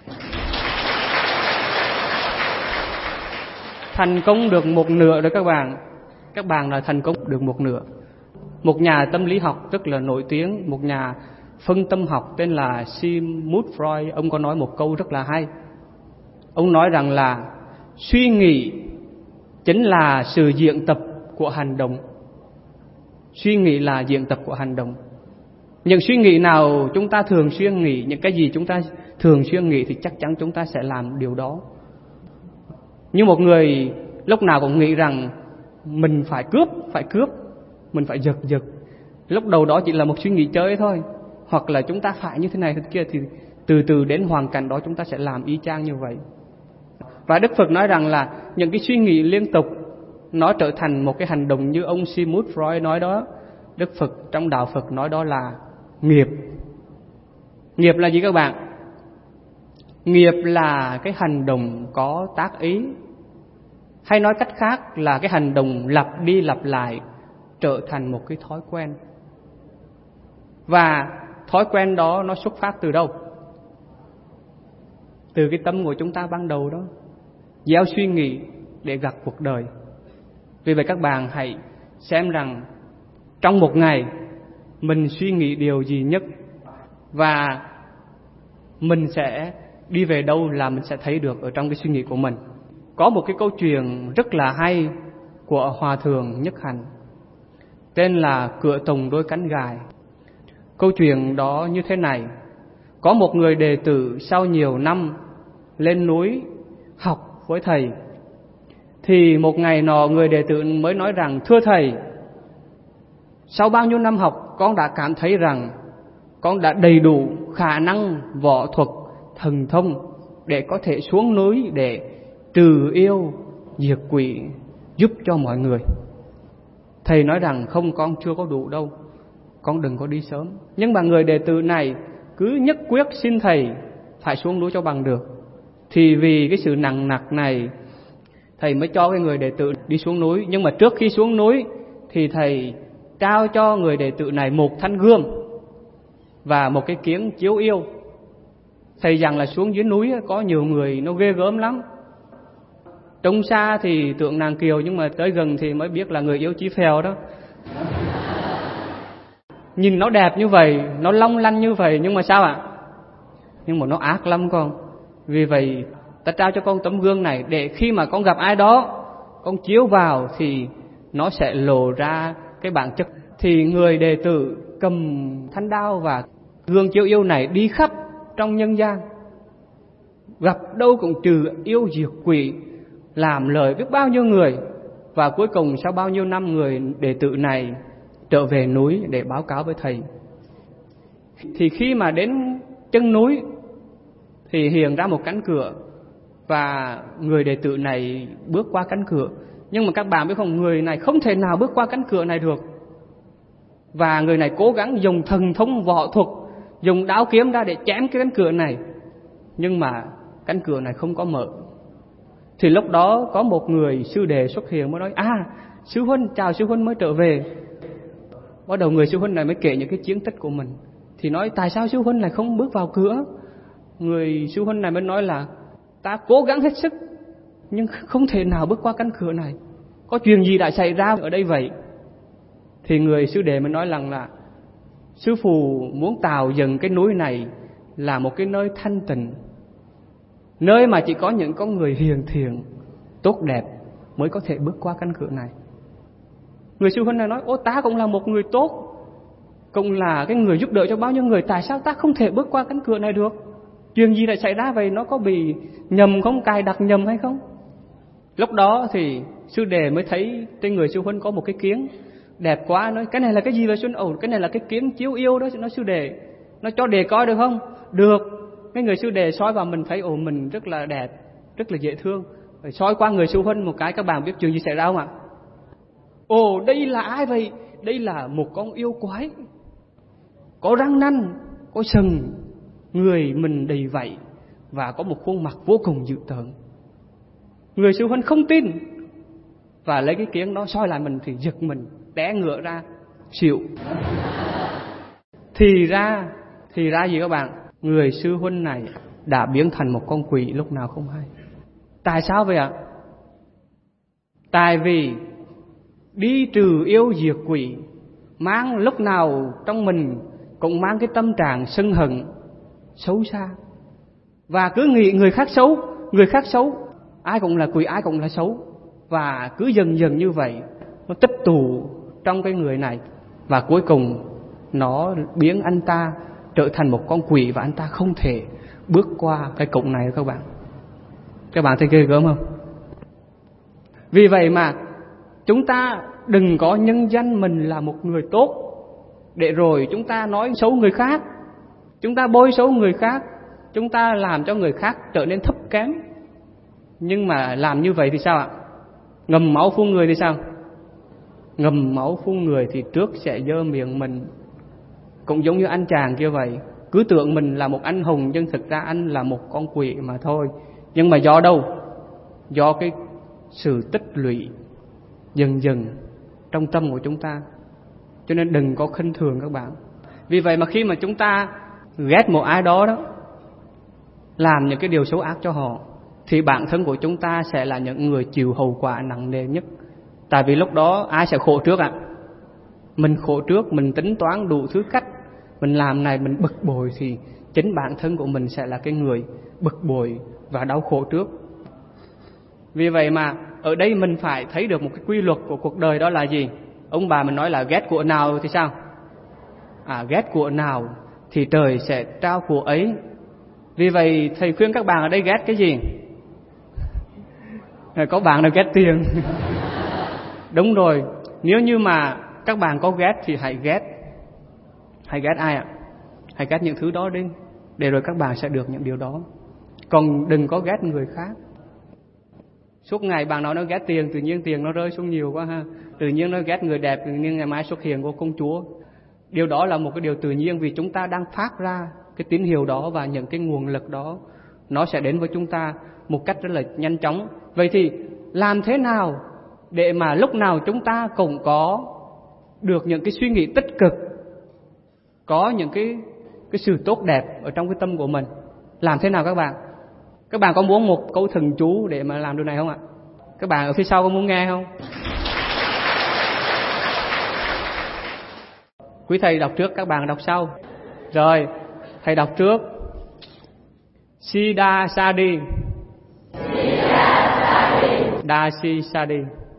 Thành công được một nửa rồi các bạn. Các bạn là thành công được một nửa. Một nhà tâm lý học rất là nổi tiếng, một nhà phân tâm học tên là Sigmund Freud, ông có nói một câu rất là hay. Ông nói rằng là suy nghĩ chính là sự diễn tập của hành động. Suy nghĩ là diễn tập của hành động. Những suy nghĩ nào chúng ta thường xuyên nghĩ, những cái gì chúng ta thường xuyên nghĩ thì chắc chắn chúng ta sẽ làm điều đó. Như một người lúc nào cũng nghĩ rằng mình phải cướp, phải cướp, mình phải giật giật. Lúc đầu đó chỉ là một suy nghĩ chơi thôi. Hoặc là chúng ta phải như thế này thế kia, thì từ từ đến hoàn cảnh đó chúng ta sẽ làm y chang như vậy. Và Đức Phật nói rằng là những cái suy nghĩ liên tục nó trở thành một cái hành động, như ông Sigmund Freud nói đó. Đức Phật trong đạo Phật nói đó là nghiệp. Nghiệp là gì các bạn? Nghiệp là cái hành động có tác ý, hay nói cách khác là cái hành động lặp đi lặp lại trở thành một cái thói quen. Và thói quen đó nó xuất phát từ đâu? Từ cái tâm của chúng ta ban đầu đó. Gieo suy nghĩ để gặt cuộc đời. Vì vậy các bạn hãy xem rằng trong một ngày mình suy nghĩ điều gì nhất, và mình sẽ đi về đâu là mình sẽ thấy được ở trong cái suy nghĩ của mình. Có một cái câu chuyện rất là hay của Hòa Thượng Nhất Hạnh, tên là Cửa Tùng Đôi Cánh Gài. Câu chuyện đó như thế này. Có một người đệ tử sau nhiều năm lên núi học với thầy, thì một ngày nọ người đệ tử mới nói rằng: thưa thầy, sau bao nhiêu năm học, con đã cảm thấy rằng con đã đầy đủ khả năng võ thuật thần thông để có thể xuống núi để trừ yêu diệt quỷ, giúp cho mọi người. Thầy nói rằng: không, con chưa có đủ đâu, con đừng có đi sớm. Nhưng mà người đệ tử này cứ nhất quyết xin thầy phải xuống núi cho bằng được. Thì vì cái sự nặng nặc này, thầy mới cho cái người đệ tử đi xuống núi. Nhưng mà trước khi xuống núi thì thầy trao cho người đệ tử này một thanh gươm và một cái kiếng chiếu yêu. Thầy rằng là xuống dưới núi có nhiều người nó ghê gớm lắm. Trông xa thì tượng nàng kiều, nhưng mà tới gần thì mới biết là người yêu chí phèo đó. Nhìn nó đẹp như vậy, nó long lanh như vậy, nhưng mà sao ạ? Nhưng mà nó ác lắm con. Vì vậy ta trao cho con tấm gương này, để khi mà con gặp ai đó, con chiếu vào thì nó sẽ lộ ra cái bản chất. Thì người đệ tử cầm thanh đao và gương chiếu yêu này đi khắp trong nhân gian, gặp đâu cũng trừ yêu diệt quỷ, làm lời biết bao nhiêu người. Và cuối cùng sau bao nhiêu năm, người đệ tử này trở về núi để báo cáo với thầy. Thì khi mà đến chân núi thì hiện ra một cánh cửa, và người đệ tử này bước qua cánh cửa. Nhưng mà các bạn biết không, người này không thể nào bước qua cánh cửa này được. Và người này cố gắng dùng thần thông võ thuật, dùng đao kiếm ra để chém cái cánh cửa này, nhưng mà cánh cửa này không có mở. Thì lúc đó có một người sư đệ xuất hiện mới nói: à, sư huynh, chào sư huynh mới trở về. Bắt đầu người sư huynh này mới kể những cái chiến tích của mình. Thì nói: tại sao sư huynh này không bước vào cửa? Người sư huynh này mới nói là: ta cố gắng hết sức nhưng không thể nào bước qua cánh cửa này. Có chuyện gì đã xảy ra ở đây vậy? Thì người sư đệ mới nói rằng là sư phụ muốn tạo dựng cái núi này là một cái nơi thanh tịnh, nơi mà chỉ có những con người hiền thiện, tốt đẹp mới có thể bước qua cánh cửa này. Người sư huynh này nói: ô, ta cũng là một người tốt, cũng là cái người giúp đỡ cho bao nhiêu người, tại sao ta không thể bước qua cánh cửa này được? Chuyện gì đã xảy ra vậy? Nó có bị nhầm không, cài đặt nhầm hay không? Lúc đó thì sư đệ mới thấy trên người sư huynh có một cái kiếng đẹp quá, nói: cái này là cái gì vậy sư huynh? Ồ, cái này là cái kiếng chiếu yêu đó. Nói: sư đệ, nó cho đệ coi được không? Được. Cái người sư đệ soi vào mình thấy ồ, mình rất là đẹp, rất là dễ thương. Rồi soi qua người sư huynh một cái, các bạn biết chuyện gì xảy ra không ạ? Ồ, đây là ai vậy? Đây là một con yêu quái, có răng nanh, có sừng, người mình đầy vảy và có một khuôn mặt vô cùng dữ tợn. Người sư huynh không tin và lấy cái kiếng đó soi lại mình thì giật mình, té ngựa ra xỉu. Thì ra, thì ra gì các bạn? Người sư huynh này đã biến thành một con quỷ lúc nào không hay. Tại sao vậy ạ? Tại vì đi trừ yêu diệt quỷ, mang lúc nào trong mình cũng mang cái tâm trạng sân hận, xấu xa, và cứ nghĩ người khác xấu, người khác xấu, ai cũng là quỷ, ai cũng là xấu. Và cứ dần dần như vậy, nó tích tụ trong cái người này, và cuối cùng nó biến anh ta trở thành một con quỷ, và anh ta không thể bước qua cái cổng này các bạn. Các bạn thấy ghê gớm không? Vì vậy mà chúng ta đừng có nhân danh mình là một người tốt để rồi chúng ta nói xấu người khác, chúng ta bôi xấu người khác, chúng ta làm cho người khác trở nên thấp kém. Nhưng mà làm như vậy thì sao ạ? Ngầm máu phun người thì sao? Ngầm máu phun người thì trước sẽ dơ miệng mình. Cũng giống như anh chàng kia vậy, cứ tưởng mình là một anh hùng nhưng thực ra anh là một con quỷ mà thôi. Nhưng mà do đâu? Do cái sự tích lũy dần dần trong tâm của chúng ta. Cho nên đừng có khinh thường các bạn. Vì vậy mà khi mà chúng ta ghét một ai đó đó, làm những cái điều xấu ác cho họ, thì bản thân của chúng ta sẽ là những người chịu hậu quả nặng nề nhất. Tại vì lúc đó ai sẽ khổ trước ạ? À? Mình khổ trước, mình tính toán đủ thứ cách, mình làm này, mình bực bội, thì chính bản thân của mình sẽ là cái người bực bội và đau khổ trước. Vì vậy mà ở đây mình phải thấy được một cái quy luật của cuộc đời, đó là gì? Ông bà mình nói là ghét của nào thì sao? À, ghét của nào thì trời sẽ trao của ấy. Vì vậy thầy khuyên các bạn ở đây ghét cái gì? Có bạn nào ghét tiền? Đúng rồi, nếu như mà các bạn có ghét thì hãy ghét. Hãy ghét ai ạ? Hãy ghét những thứ đó đi, để rồi các bạn sẽ được những điều đó. Còn đừng có ghét người khác. Suốt ngày bạn nói nó ghét tiền, tự nhiên tiền nó rơi xuống nhiều quá ha. Tự nhiên nó ghét người đẹp, tự nhiên ngày mai xuất hiện của công chúa. Điều đó là một cái điều tự nhiên, vì chúng ta đang phát ra cái tín hiệu đó và những cái nguồn lực đó nó sẽ đến với chúng ta một cách rất là nhanh chóng. Vậy thì làm thế nào để mà lúc nào chúng ta cũng có được những cái suy nghĩ tích cực, có những cái cái sự tốt đẹp ở trong cái tâm của mình? Làm thế nào các bạn? Các bạn có muốn một câu thần chú để mà làm điều này không ạ? Các bạn ở phía sau có muốn nghe không? Quý thầy đọc trước, các bạn đọc sau. Rồi, thầy đọc trước. Siddha Sadi, Dasi Sadi.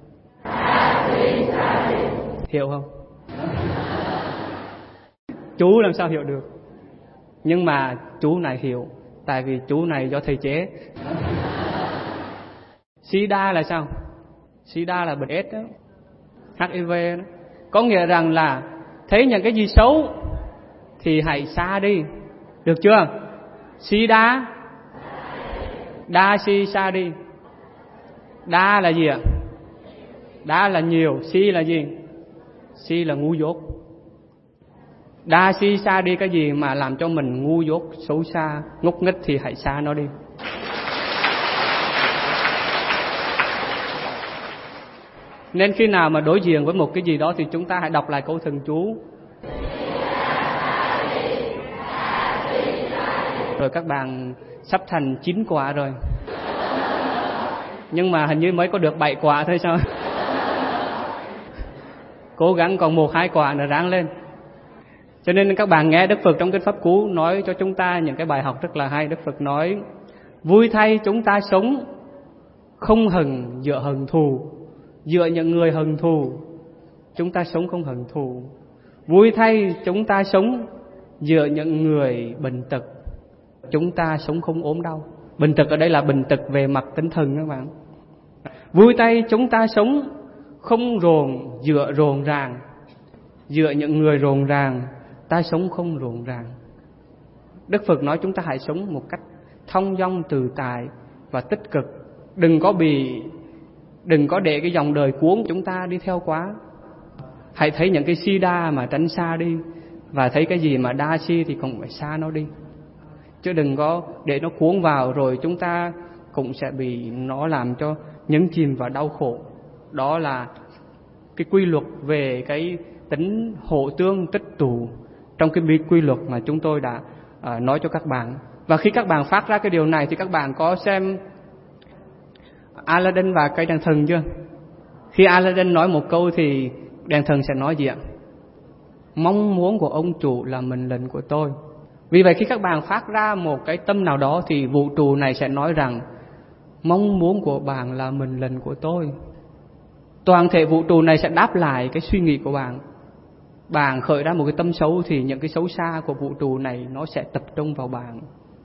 Hiểu không? Chú làm sao hiểu được? Nhưng mà chú này hiểu, tại vì chú này do thầy chế. Sida là sao? Sida là bệnh AIDS đó, hát i vê đó. Có nghĩa rằng là thấy những cái gì xấu thì hãy xa đi, được chưa? Sida, đa si xa đi. Đa là gì ạ? Đa là nhiều, si là gì? Si là ngu dốt. Đa si xa đi, cái gì mà làm cho mình ngu dốt, xấu xa, ngốc nghếch thì hãy xa nó đi. Nên khi nào mà đối diện với một cái gì đó thì chúng ta hãy đọc lại câu thần chú. Rồi các bạn sắp thành chín quả rồi. Nhưng mà hình như mới có được bảy quả thôi sao? Cố gắng còn một hai quả nữa, ráng lên. Cho nên các bạn nghe Đức Phật trong Kinh Pháp Cú nói cho chúng ta những cái bài học rất là hay. Đức Phật nói: vui thay chúng ta sống không hận dựa hận thù, dựa những người hận thù chúng ta sống không hận thù. Vui thay chúng ta sống dựa những người bệnh tật, chúng ta sống không ốm đau. Bệnh tật ở đây là bệnh tật về mặt tinh thần các bạn. Vui thay chúng ta sống không rồn dựa rồn ràng, dựa những người rồn ràng ta sống không rộn ràng. Đức Phật nói chúng ta hãy sống một cách thong dong tự tại và tích cực. Đừng có bị Đừng có để cái dòng đời cuốn chúng ta đi theo quá. Hãy thấy những cái si đa mà tránh xa đi, và thấy cái gì mà đa si thì cũng phải xa nó đi. Chứ đừng có để nó cuốn vào rồi chúng ta cũng sẽ bị nó làm cho nhấn chìm và đau khổ. Đó là cái quy luật về cái tính hộ tương tích tụ trong cái quy luật mà chúng tôi đã uh, nói cho các bạn. Và khi các bạn phát ra cái điều này thì các bạn có xem Aladdin và cây đèn thần chưa? Khi Aladdin nói một câu thì đèn thần sẽ nói gì ạ? Mong muốn của ông chủ là mệnh lệnh của tôi. Vì vậy khi các bạn phát ra một cái tâm nào đó thì vũ trụ này sẽ nói rằng mong muốn của bạn là mệnh lệnh của tôi. Toàn thể vũ trụ này sẽ đáp lại cái suy nghĩ của bạn. Bạn khởi ra một cái tâm xấu thì những cái xấu xa của vũ trụ này nó sẽ tập trung vào bạn,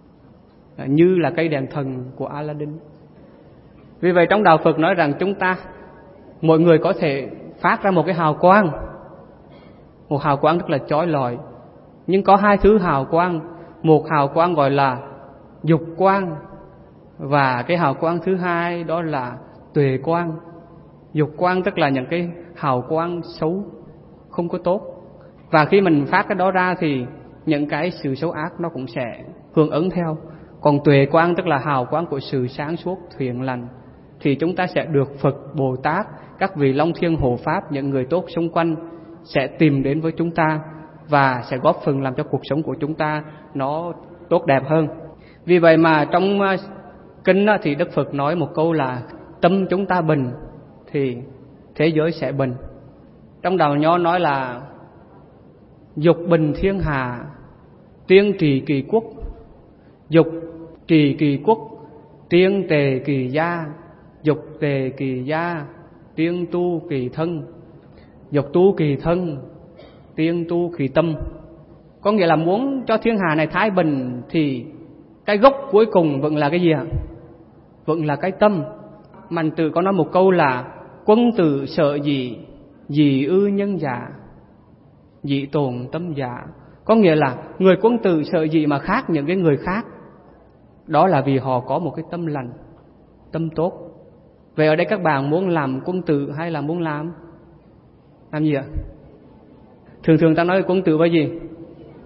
như là cây đèn thần của Aladdin. Vì vậy trong đạo Phật nói rằng chúng ta, mọi người có thể phát ra một cái hào quang, một hào quang rất là chói lọi. Nhưng có hai thứ hào quang, một hào quang gọi là dục quang, và cái hào quang thứ hai đó là tuệ quang. Dục quang tức là những cái hào quang xấu, không có tốt. Và khi mình phát cái đó ra thì những cái sự xấu ác nó cũng sẽ hưởng ứng theo. Còn tuệ quang tức là hào quang của sự sáng suốt, thiện lành, thì chúng ta sẽ được Phật, Bồ Tát, các vị Long Thiên Hộ Pháp, những người tốt xung quanh sẽ tìm đến với chúng ta và sẽ góp phần làm cho cuộc sống của chúng ta nó tốt đẹp hơn. Vì vậy mà trong kinh thì Đức Phật nói một câu là tâm chúng ta bình thì thế giới sẽ bình. Trong Đạo Nho nói là dục bình thiên hạ, tiên trì kỳ quốc. Dục trì kỳ quốc, tiên tề kỳ gia. Dục tề kỳ gia, tiên tu kỳ thân. Dục tu kỳ thân, tiên tu kỳ tâm. Có nghĩa là muốn cho thiên hạ này thái bình thì cái gốc cuối cùng vẫn là cái gì ạ? Vẫn là cái tâm. Mạnh Tử có nói một câu là quân tử sợ dị, dị ư nhân giả, dị tồn tâm giả. Có nghĩa là người quân tử sợ dị mà khác những cái người khác, đó là vì họ có một cái tâm lành, tâm tốt. Vậy ở đây các bạn muốn làm quân tử hay là muốn làm Làm gì ạ? Thường thường ta nói quân tử là gì?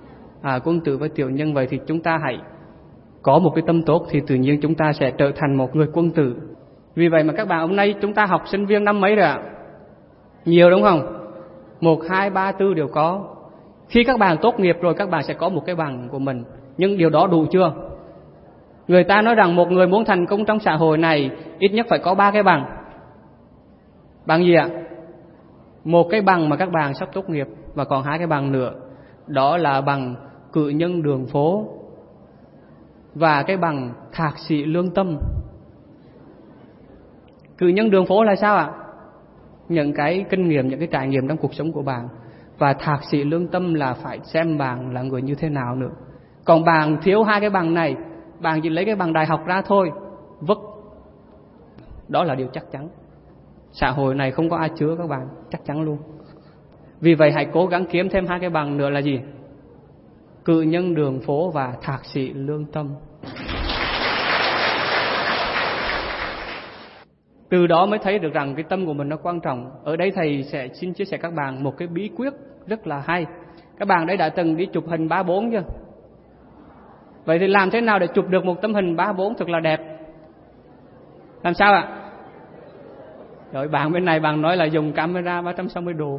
à, quân tử và tiểu nhân. Vậy thì chúng ta hãy có một cái tâm tốt thì tự nhiên chúng ta sẽ trở thành một người quân tử. Vì vậy mà các bạn, hôm nay chúng ta học sinh viên năm mấy rồi ạ? Nhiều đúng không? Một, hai, ba, tư đều có. Khi các bạn tốt nghiệp rồi các bạn sẽ có một cái bằng của mình. Nhưng điều đó đủ chưa? Người ta nói rằng một người muốn thành công trong xã hội này ít nhất phải có ba cái bằng. Bằng gì ạ? Một cái bằng mà các bạn sắp tốt nghiệp, và còn hai cái bằng nữa. Đó là bằng cử nhân đường phố và cái bằng thạc sĩ lương tâm. Cử nhân đường phố là sao ạ? Những cái kinh nghiệm, những cái trải nghiệm trong cuộc sống của bạn. Và thạc sĩ lương tâm là phải xem bạn là người như thế nào nữa. Còn bạn thiếu hai cái bằng này, bạn chỉ lấy cái bằng đại học ra thôi, vứt. Đó là điều chắc chắn. Xã hội này không có ai chứa các bạn, chắc chắn luôn. Vì vậy hãy cố gắng kiếm thêm hai cái bằng nữa là gì? Cử nhân đường phố và thạc sĩ lương tâm. Từ đó mới thấy được rằng cái tâm của mình nó quan trọng. Ở đây thầy sẽ xin chia sẻ các bạn một cái bí quyết rất là hay. Các bạn đấy đã từng đi chụp hình ba bốn chưa? Vậy thì làm thế nào để chụp được một tấm hình ba bốn thật là đẹp? Làm sao ạ? Rồi bạn bên này bạn nói là dùng camera ba trăm sáu mươi độ.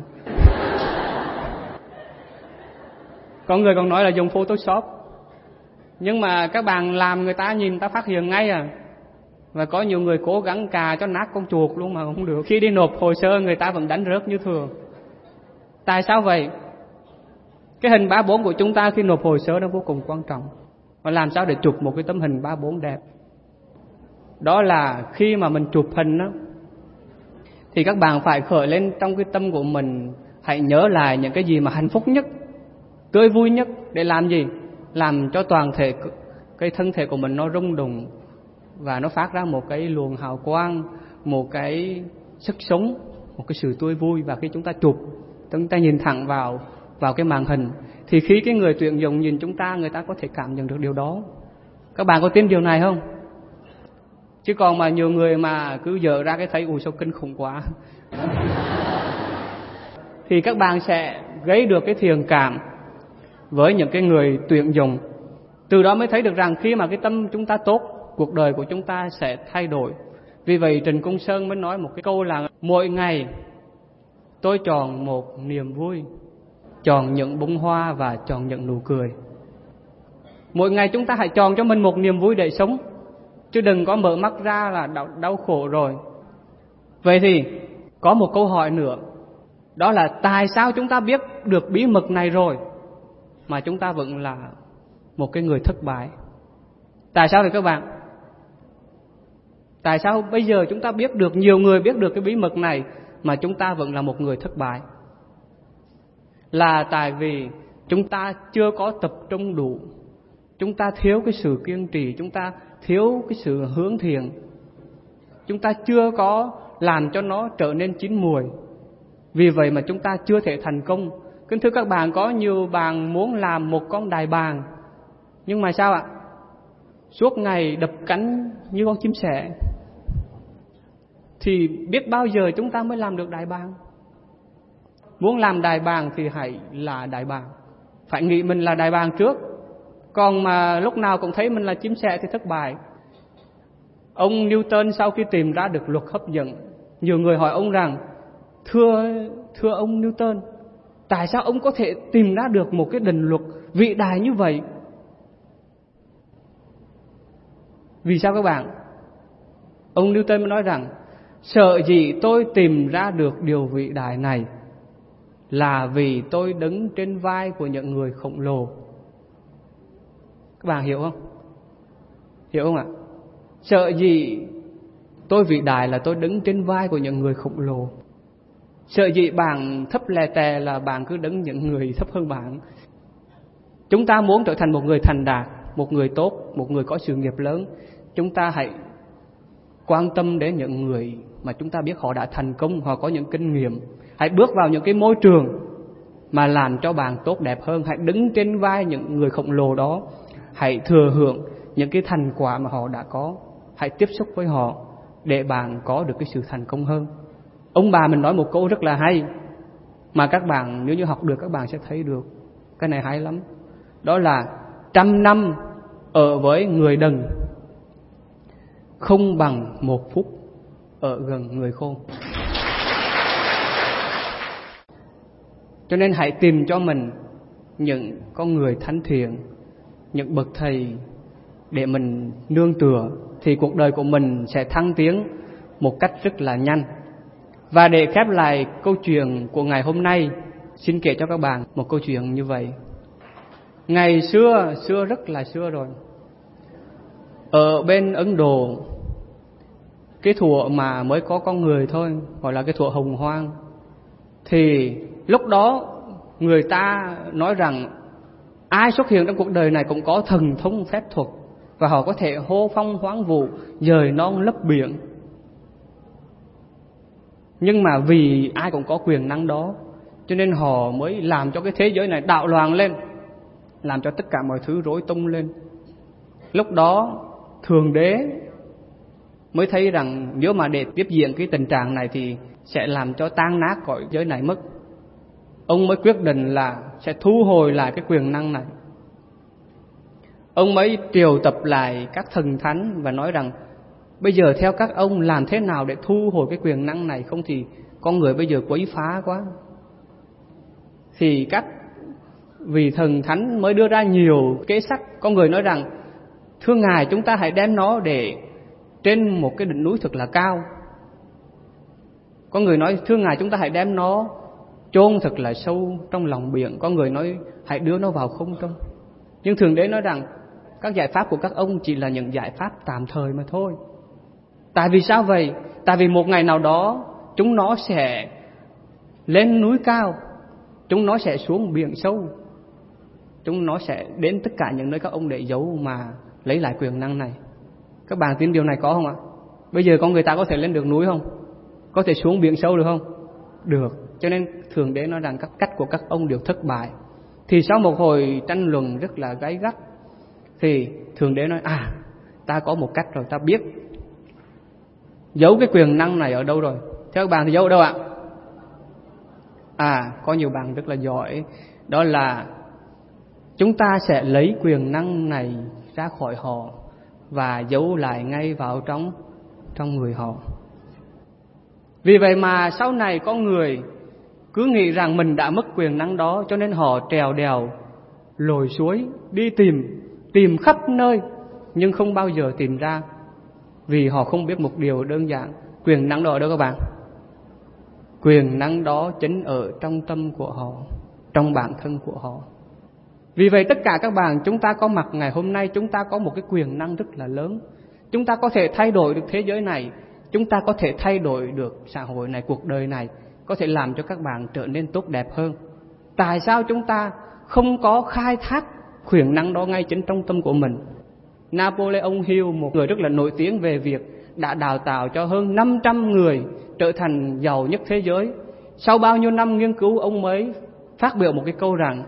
Có người còn nói là dùng Photoshop. Nhưng mà các bạn làm người ta nhìn người ta phát hiện ngay à. Và có nhiều người cố gắng cà cho nát con chuột luôn mà không được. Khi đi nộp hồ sơ người ta vẫn đánh rớt như thường. Tại sao vậy? Cái hình ba bốn của chúng ta khi nộp hồ sơ nó vô cùng quan trọng. Và làm sao để chụp một cái tấm hình ba bốn đẹp? Đó là khi mà mình chụp hình đó, thì các bạn phải khởi lên trong cái tâm của mình, hãy nhớ lại những cái gì mà hạnh phúc nhất, tươi vui nhất. Để làm gì? Làm cho toàn thể cái thân thể của mình nó rung động và nó phát ra một cái luồng hào quang, một cái sức sống, một cái sự tươi vui. Và khi chúng ta chụp, chúng ta nhìn thẳng vào vào cái màn hình, thì khi cái người tuyển dụng nhìn chúng ta, người ta có thể cảm nhận được điều đó. Các bạn có tin điều này không? Chứ còn mà nhiều người mà cứ dở ra cái thấy ui sao kinh khủng quá thì các bạn sẽ gây được cái thiện cảm với những cái người tuyển dụng. Từ đó mới thấy được rằng khi mà cái tâm chúng ta tốt, cuộc đời của chúng ta sẽ thay đổi. Vì vậy Trịnh Công Sơn mới nói một cái câu là: mỗi ngày tôi chọn một niềm vui, chọn những bông hoa và chọn những nụ cười. Mỗi ngày chúng ta hãy chọn cho mình một niềm vui để sống, chứ đừng có mở mắt ra là đau, đau khổ rồi. Vậy thì có một câu hỏi nữa, đó là tại sao chúng ta biết được bí mật này rồi mà chúng ta vẫn là một cái người thất bại? Tại sao vậy các bạn? Tại sao bây giờ chúng ta biết được, nhiều người biết được cái bí mật này mà chúng ta vẫn là một người thất bại? Là tại vì chúng ta chưa có tập trung đủ, chúng ta thiếu cái sự kiên trì, chúng ta thiếu cái sự hướng thiện, chúng ta chưa có làm cho nó trở nên chín mùi. Vì vậy mà chúng ta chưa thể thành công. Kính thưa các bạn, có nhiều bạn muốn làm một con đài bàng, nhưng mà sao ạ? Suốt ngày đập cánh như con chim sẻ, thì biết bao giờ chúng ta mới làm được đài bàng? Muốn làm đài bàng thì hãy là đài bàng, phải nghĩ mình là đài bàng trước. Còn mà lúc nào cũng thấy mình là chim sẻ thì thất bại. Ông Newton sau khi tìm ra được luật hấp dẫn, nhiều người hỏi ông rằng: Thưa, thưa ông Newton, tại sao ông có thể tìm ra được một cái định luật vĩ đại như vậy? Vì sao các bạn? Ông Newton mới nói rằng: sợ gì tôi tìm ra được điều vĩ đại này là vì tôi đứng trên vai của những người khổng lồ. Các bạn hiểu không? Hiểu không ạ? Sợ gì tôi vĩ đại là tôi đứng trên vai của những người khổng lồ. Sợ gì bạn thấp lè tè là bạn cứ đứng những người thấp hơn bạn. Chúng ta muốn trở thành một người thành đạt, một người tốt, một người có sự nghiệp lớn, chúng ta hãy quan tâm đến những người mà chúng ta biết họ đã thành công, họ có những kinh nghiệm. Hãy bước vào những cái môi trường mà làm cho bạn tốt đẹp hơn. Hãy đứng trên vai những người khổng lồ đó, hãy thừa hưởng những cái thành quả mà họ đã có. Hãy tiếp xúc với họ để bạn có được cái sự thành công hơn. Ông bà mình nói một câu rất là hay, mà các bạn nếu như học được các bạn sẽ thấy được. Cái này hay lắm. đó là trăm năm ở với người đần không bằng một phút ở gần người khôn. Cho nên hãy tìm cho mình những con người thánh thiện, những bậc thầy để mình nương tựa, thì cuộc đời của mình sẽ thăng tiến một cách rất là nhanh. Và để khép lại câu chuyện của ngày hôm nay, xin kể cho các bạn một câu chuyện như vậy. Ngày xưa, xưa rất là xưa rồi, ở bên Ấn Độ, cái thuở mà mới có con người thôi, gọi là cái thuở hồng hoang, thì lúc đó người ta nói rằng ai xuất hiện trong cuộc đời này cũng có thần thông phép thuật, và họ có thể hô phong hoán vũ, dời non lấp biển. Nhưng mà vì ai cũng có quyền năng đó, cho nên họ mới làm cho cái thế giới này đảo loạn lên, làm cho tất cả mọi thứ rối tung lên. Lúc đó Thượng Đế mới thấy rằng nếu mà để tiếp diễn cái tình trạng này thì sẽ làm cho tan nát cõi giới này mất. Ông mới quyết định là sẽ thu hồi lại cái quyền năng này. Ông mới triệu tập lại các thần thánh và nói rằng bây giờ theo các ông làm thế nào để thu hồi cái quyền năng này, không thì con người bây giờ quấy phá quá. Thì các vị thần thánh mới đưa ra nhiều kế sách. Con người nói rằng thưa Ngài, chúng ta hãy đem nó để trên một cái đỉnh núi thật là cao. Có người nói thưa Ngài, chúng ta hãy đem nó chôn thật là sâu trong lòng biển. Có người nói hãy đưa nó vào không trung. Nhưng Thượng Đế nói rằng các giải pháp của các ông chỉ là những giải pháp tạm thời mà thôi. Tại vì sao vậy? Tại vì một ngày nào đó chúng nó sẽ lên núi cao, chúng nó sẽ xuống biển sâu, chúng nó sẽ đến tất cả những nơi các ông để giấu mà lấy lại quyền năng này. Các bạn tin điều này có không ạ? Bây giờ con người ta có thể lên được núi không? Có thể xuống biển sâu được không? Được. Cho nên Thượng Đế nói rằng các cách của các ông đều thất bại. Thì sau một hồi tranh luận rất là gay gắt, thì Thượng Đế nói à, ta có một cách rồi, ta biết giấu cái quyền năng này ở đâu rồi. Theo các bạn thì giấu ở đâu ạ? À, có nhiều bạn rất là giỏi. Đó là chúng ta sẽ lấy quyền năng này ra khỏi họ và giấu lại ngay vào trong trong người họ. Vì vậy mà sau này con người cứ nghĩ rằng mình đã mất quyền năng đó, cho nên họ trèo đèo lội suối đi tìm, tìm khắp nơi nhưng không bao giờ tìm ra. Vì họ không biết một điều đơn giản, quyền năng đó ở đâu các bạn? Quyền năng đó chính ở trong tâm của họ, trong bản thân của họ. Vì vậy tất cả các bạn, chúng ta có mặt ngày hôm nay, chúng ta có một cái quyền năng rất là lớn. Chúng ta có thể thay đổi được thế giới này, chúng ta có thể thay đổi được xã hội này, cuộc đời này, có thể làm cho các bạn trở nên tốt đẹp hơn. Tại sao chúng ta không có khai thác quyền năng đó ngay chính trong tâm của mình? Napoleon Hill, một người rất là nổi tiếng về việc đã đào tạo cho hơn năm trăm người trở thành giàu nhất thế giới. Sau bao nhiêu năm nghiên cứu, ông mới phát biểu một cái câu rằng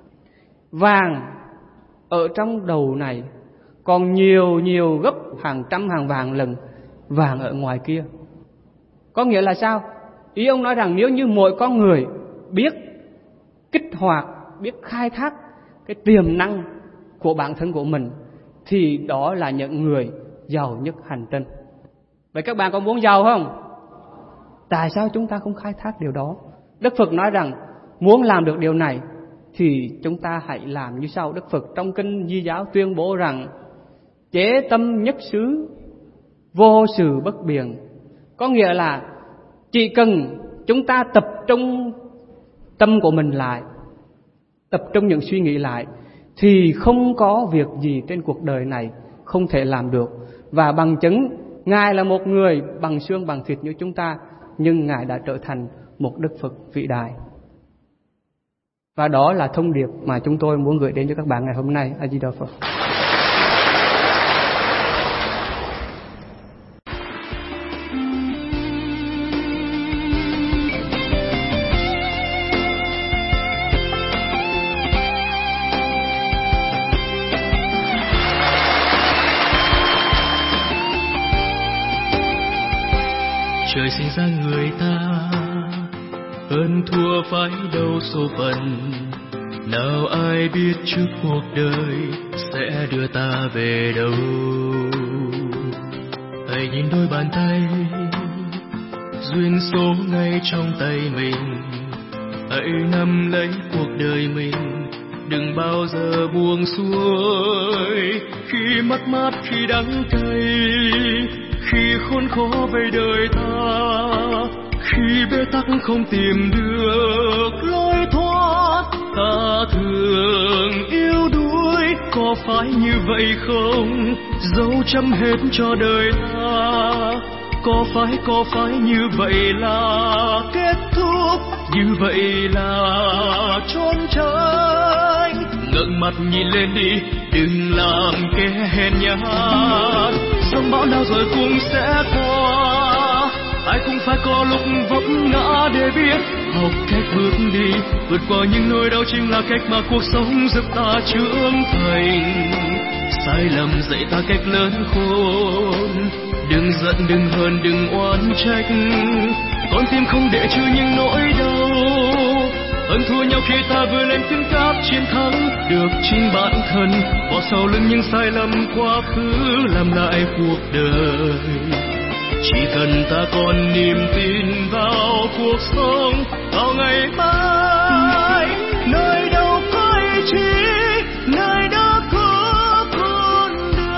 vàng ở trong đầu này còn nhiều nhiều gấp hàng trăm hàng vàng lần vàng ở ngoài kia. Có nghĩa là sao? Ý ông nói rằng nếu như mỗi con người biết kích hoạt, biết khai thác cái tiềm năng của bản thân của mình, thì đó là những người giàu nhất hành tinh. Vậy các bạn có muốn giàu không? Tại sao chúng ta không khai thác điều đó? Đức Phật nói rằng muốn làm được điều này thì chúng ta hãy làm như sau. Đức Phật trong kinh Di Giáo tuyên bố rằng chế tâm nhất xứ, vô sự bất biện. Có nghĩa là chỉ cần chúng ta tập trung tâm của mình lại, tập trung những suy nghĩ lại, thì không có việc gì trên cuộc đời này không thể làm được. Và bằng chứng, Ngài là một người bằng xương bằng thịt như chúng ta, nhưng Ngài đã trở thành một Đức Phật vĩ đại. Và đó là thông điệp mà chúng tôi muốn gửi đến cho các bạn ngày hôm nay. A Di Đà Phật. Trời sinh ra người ta hơn thua phải đâu số phận, Nào ai biết trước cuộc đời sẽ đưa ta về đâu. Hãy nhìn đôi bàn tay, duyên số ngay trong tay mình. Hãy nắm lấy cuộc đời mình, đừng bao giờ buông xuôi. Khi mất mát, khi đắng cay, khi khốn khó vây đời ta, khi bế tắc không tìm được lối thoát, ta thường yếu đuối. Có phải như vậy không? Dấu chấm hết cho đời ta. Có phải, có phải như vậy là kết thúc, như vậy là trốn tránh. Ngẩng mặt nhìn lên đi, đừng làm kẻ hèn nhát. Dòng bão nào rồi cũng sẽ qua, ai cũng phải có lúc vấp ngã để biết học cách bước đi. Vượt qua những nỗi đau chính là cách mà cuộc sống giúp ta trưởng thành. Sai lầm dạy ta cách lớn khôn, đừng giận, đừng hờn, đừng oán trách. Con tim không để chứa những nỗi đau, hơn thua nhau khi ta vừa lên cứng cáp chiến thắng được chính bản thân. Bỏ sau lưng những sai lầm quá khứ, làm lại cuộc đời. Chỉ cần ta còn niềm tin vào cuộc sống, vào ngày mai, nơi đâu có ý chí, nơi đó có con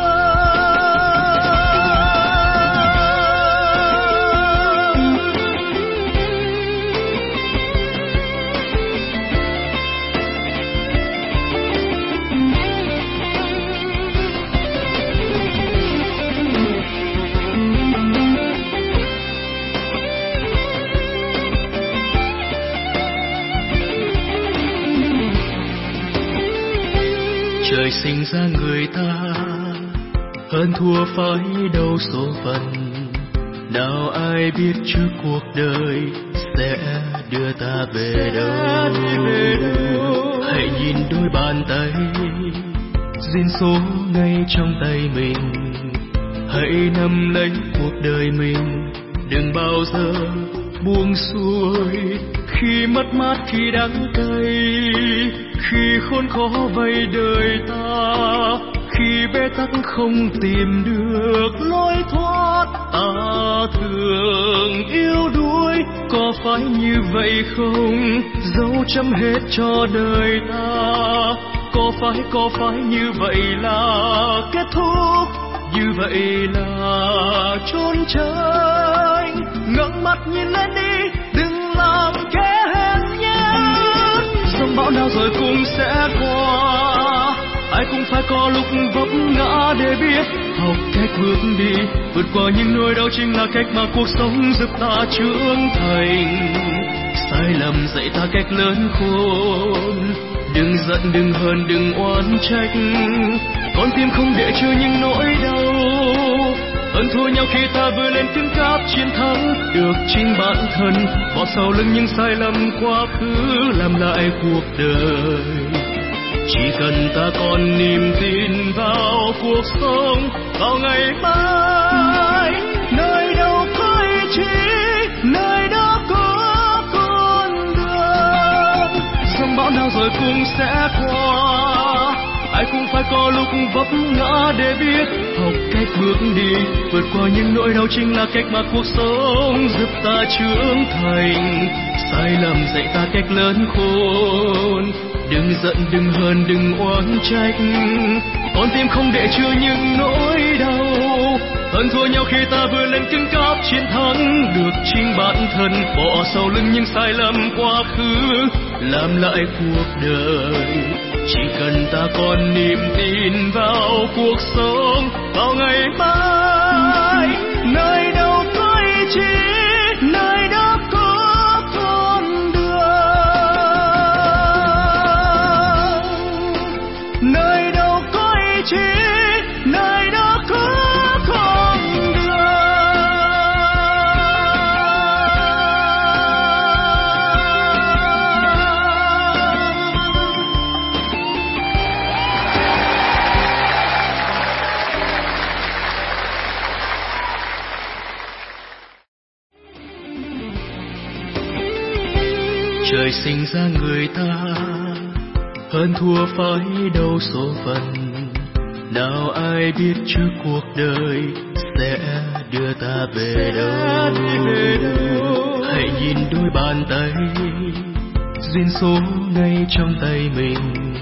Trời sinh ra người ta, hơn thua phải đâu số phận. Nào ai biết trước cuộc đời sẽ đưa ta về đâu. Hãy nhìn đôi bàn tay, duyên số ngay trong tay mình. Hãy nắm lấy cuộc đời mình, đừng bao giờ buông xuôi. Khi mất mát, khi đắng cay, khi khốn khó vây đời ta, khi bế tắc không tìm được lối thoát, ta thường yếu đuối. Có phải như vậy không? Dấu chấm hết cho đời ta. Có phải, có phải như vậy là kết thúc, như vậy là trốn tránh. Ngẩng mặt nhìn lên đi, đừng làm kẻ hèn nhát. Dòng bão nào rồi cũng sẽ qua, ai cũng phải có lúc vấp ngã để biết học cách bước đi. Vượt qua những nỗi đau chính là cách mà cuộc sống giúp ta trưởng thành. Sai lầm dạy ta cách lớn khôn, đừng giận, đừng hờn, đừng oán trách. Con tim không để chứa những nỗi đau, hơn thua nhau khi ta vừa lên cứng cáp chiến thắng được chính bản thân. Bỏ sau lưng những sai lầm quá khứ, làm lại cuộc đời. Chỉ cần ta còn niềm tin vào cuộc sống, vào ngày mai, nơi đâu có ý chí, nơi đó có con đường. Dòng bão nào rồi cũng sẽ qua, ai cũng phải có lúc vấp ngã để biết học cách bước đi. Vượt qua những nỗi đau chính là cách mà cuộc sống giúp ta trưởng thành. Sai lầm dạy ta cách lớn khôn, đừng giận, đừng hờn, đừng oán trách. Con tim không để chứa những nỗi đau, hơn thua nhau khi ta vừa lên cứng cáp chiến thắng được chính bản thân. Bỏ sau lưng những sai lầm quá khứ, làm lại cuộc đời. Chỉ cần ta còn niềm tin vào cuộc sống, vào ngày mai, nơi đâu có ý chí, nơi đó có con đường. Nơi đâu có ý chí, nơi đó có con đường. Trời sinh ra người ta, hơn thua phải đâu số phận. Nào ai biết trước cuộc đời sẽ đưa ta về đâu. Hãy nhìn đôi bàn tay, duyên số ngay trong tay mình.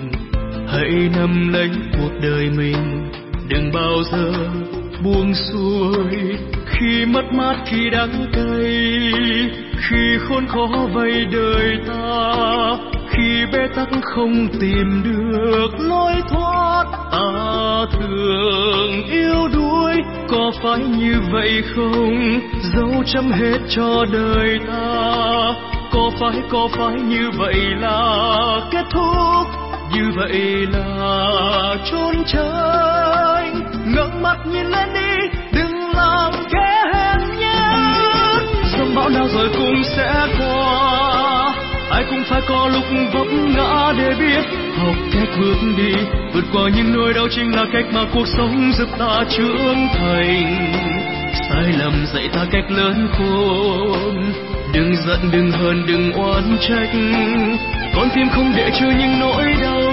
Hãy nắm lấy cuộc đời mình, đừng bao giờ buông xuôi. Khi mất mát, khi đắng cay, khi khốn khó vây đời ta, khi bế tắc không tìm được lối thoát, ta thường yếu đuối. Có phải như vậy không? Dấu chấm hết cho đời ta. Có phải, có phải như vậy là kết thúc? Như vậy là trốn tránh. Ngẩng mắt nhìn lên đi, đừng làm kẻ hèn nhát. Dòng bão nào rồi cũng sẽ qua, ai cũng phải có lúc vấp ngã để biết học cách bước đi. Vượt qua những nỗi đau chính là cách mà cuộc sống giúp ta trưởng thành. Sai lầm dạy ta cách lớn khôn, đừng giận, đừng hờn, đừng oán trách. Con tim không để chứa những nỗi đau,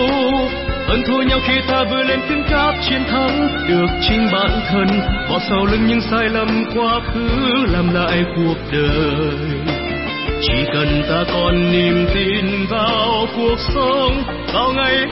hơn thua nhau khi ta vừa lên cứng cáp chiến thắng được chính bản thân. Bỏ sau lưng những sai lầm quá khứ, làm lại cuộc đời. Chỉ cần ta còn niềm tin vào cuộc sống, vào ngày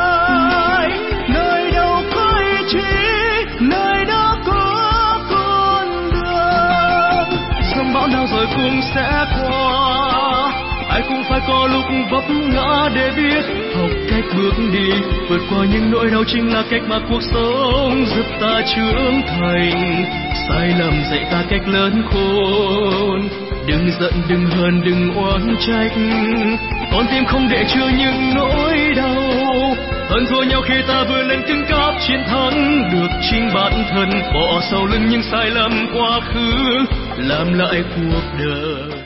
mai. Nơi đâu có ý chí, nơi đó có con đường. Dòng bão nào rồi cũng sẽ qua, ai cũng phải có lúc vấp ngã để biết học cách bước đi. Vượt qua những nỗi đau chính là cách mà cuộc sống giúp ta trưởng thành. Sai lầm dạy ta cách lớn khôn, đừng giận, đừng hờn, đừng oán trách. Con tim không để chứa những nỗi đau, hơn thua nhau khi ta vừa lên cứng cáp chiến thắng được chính bản thân. Bỏ sau lưng những sai lầm quá khứ, làm lại cuộc đời.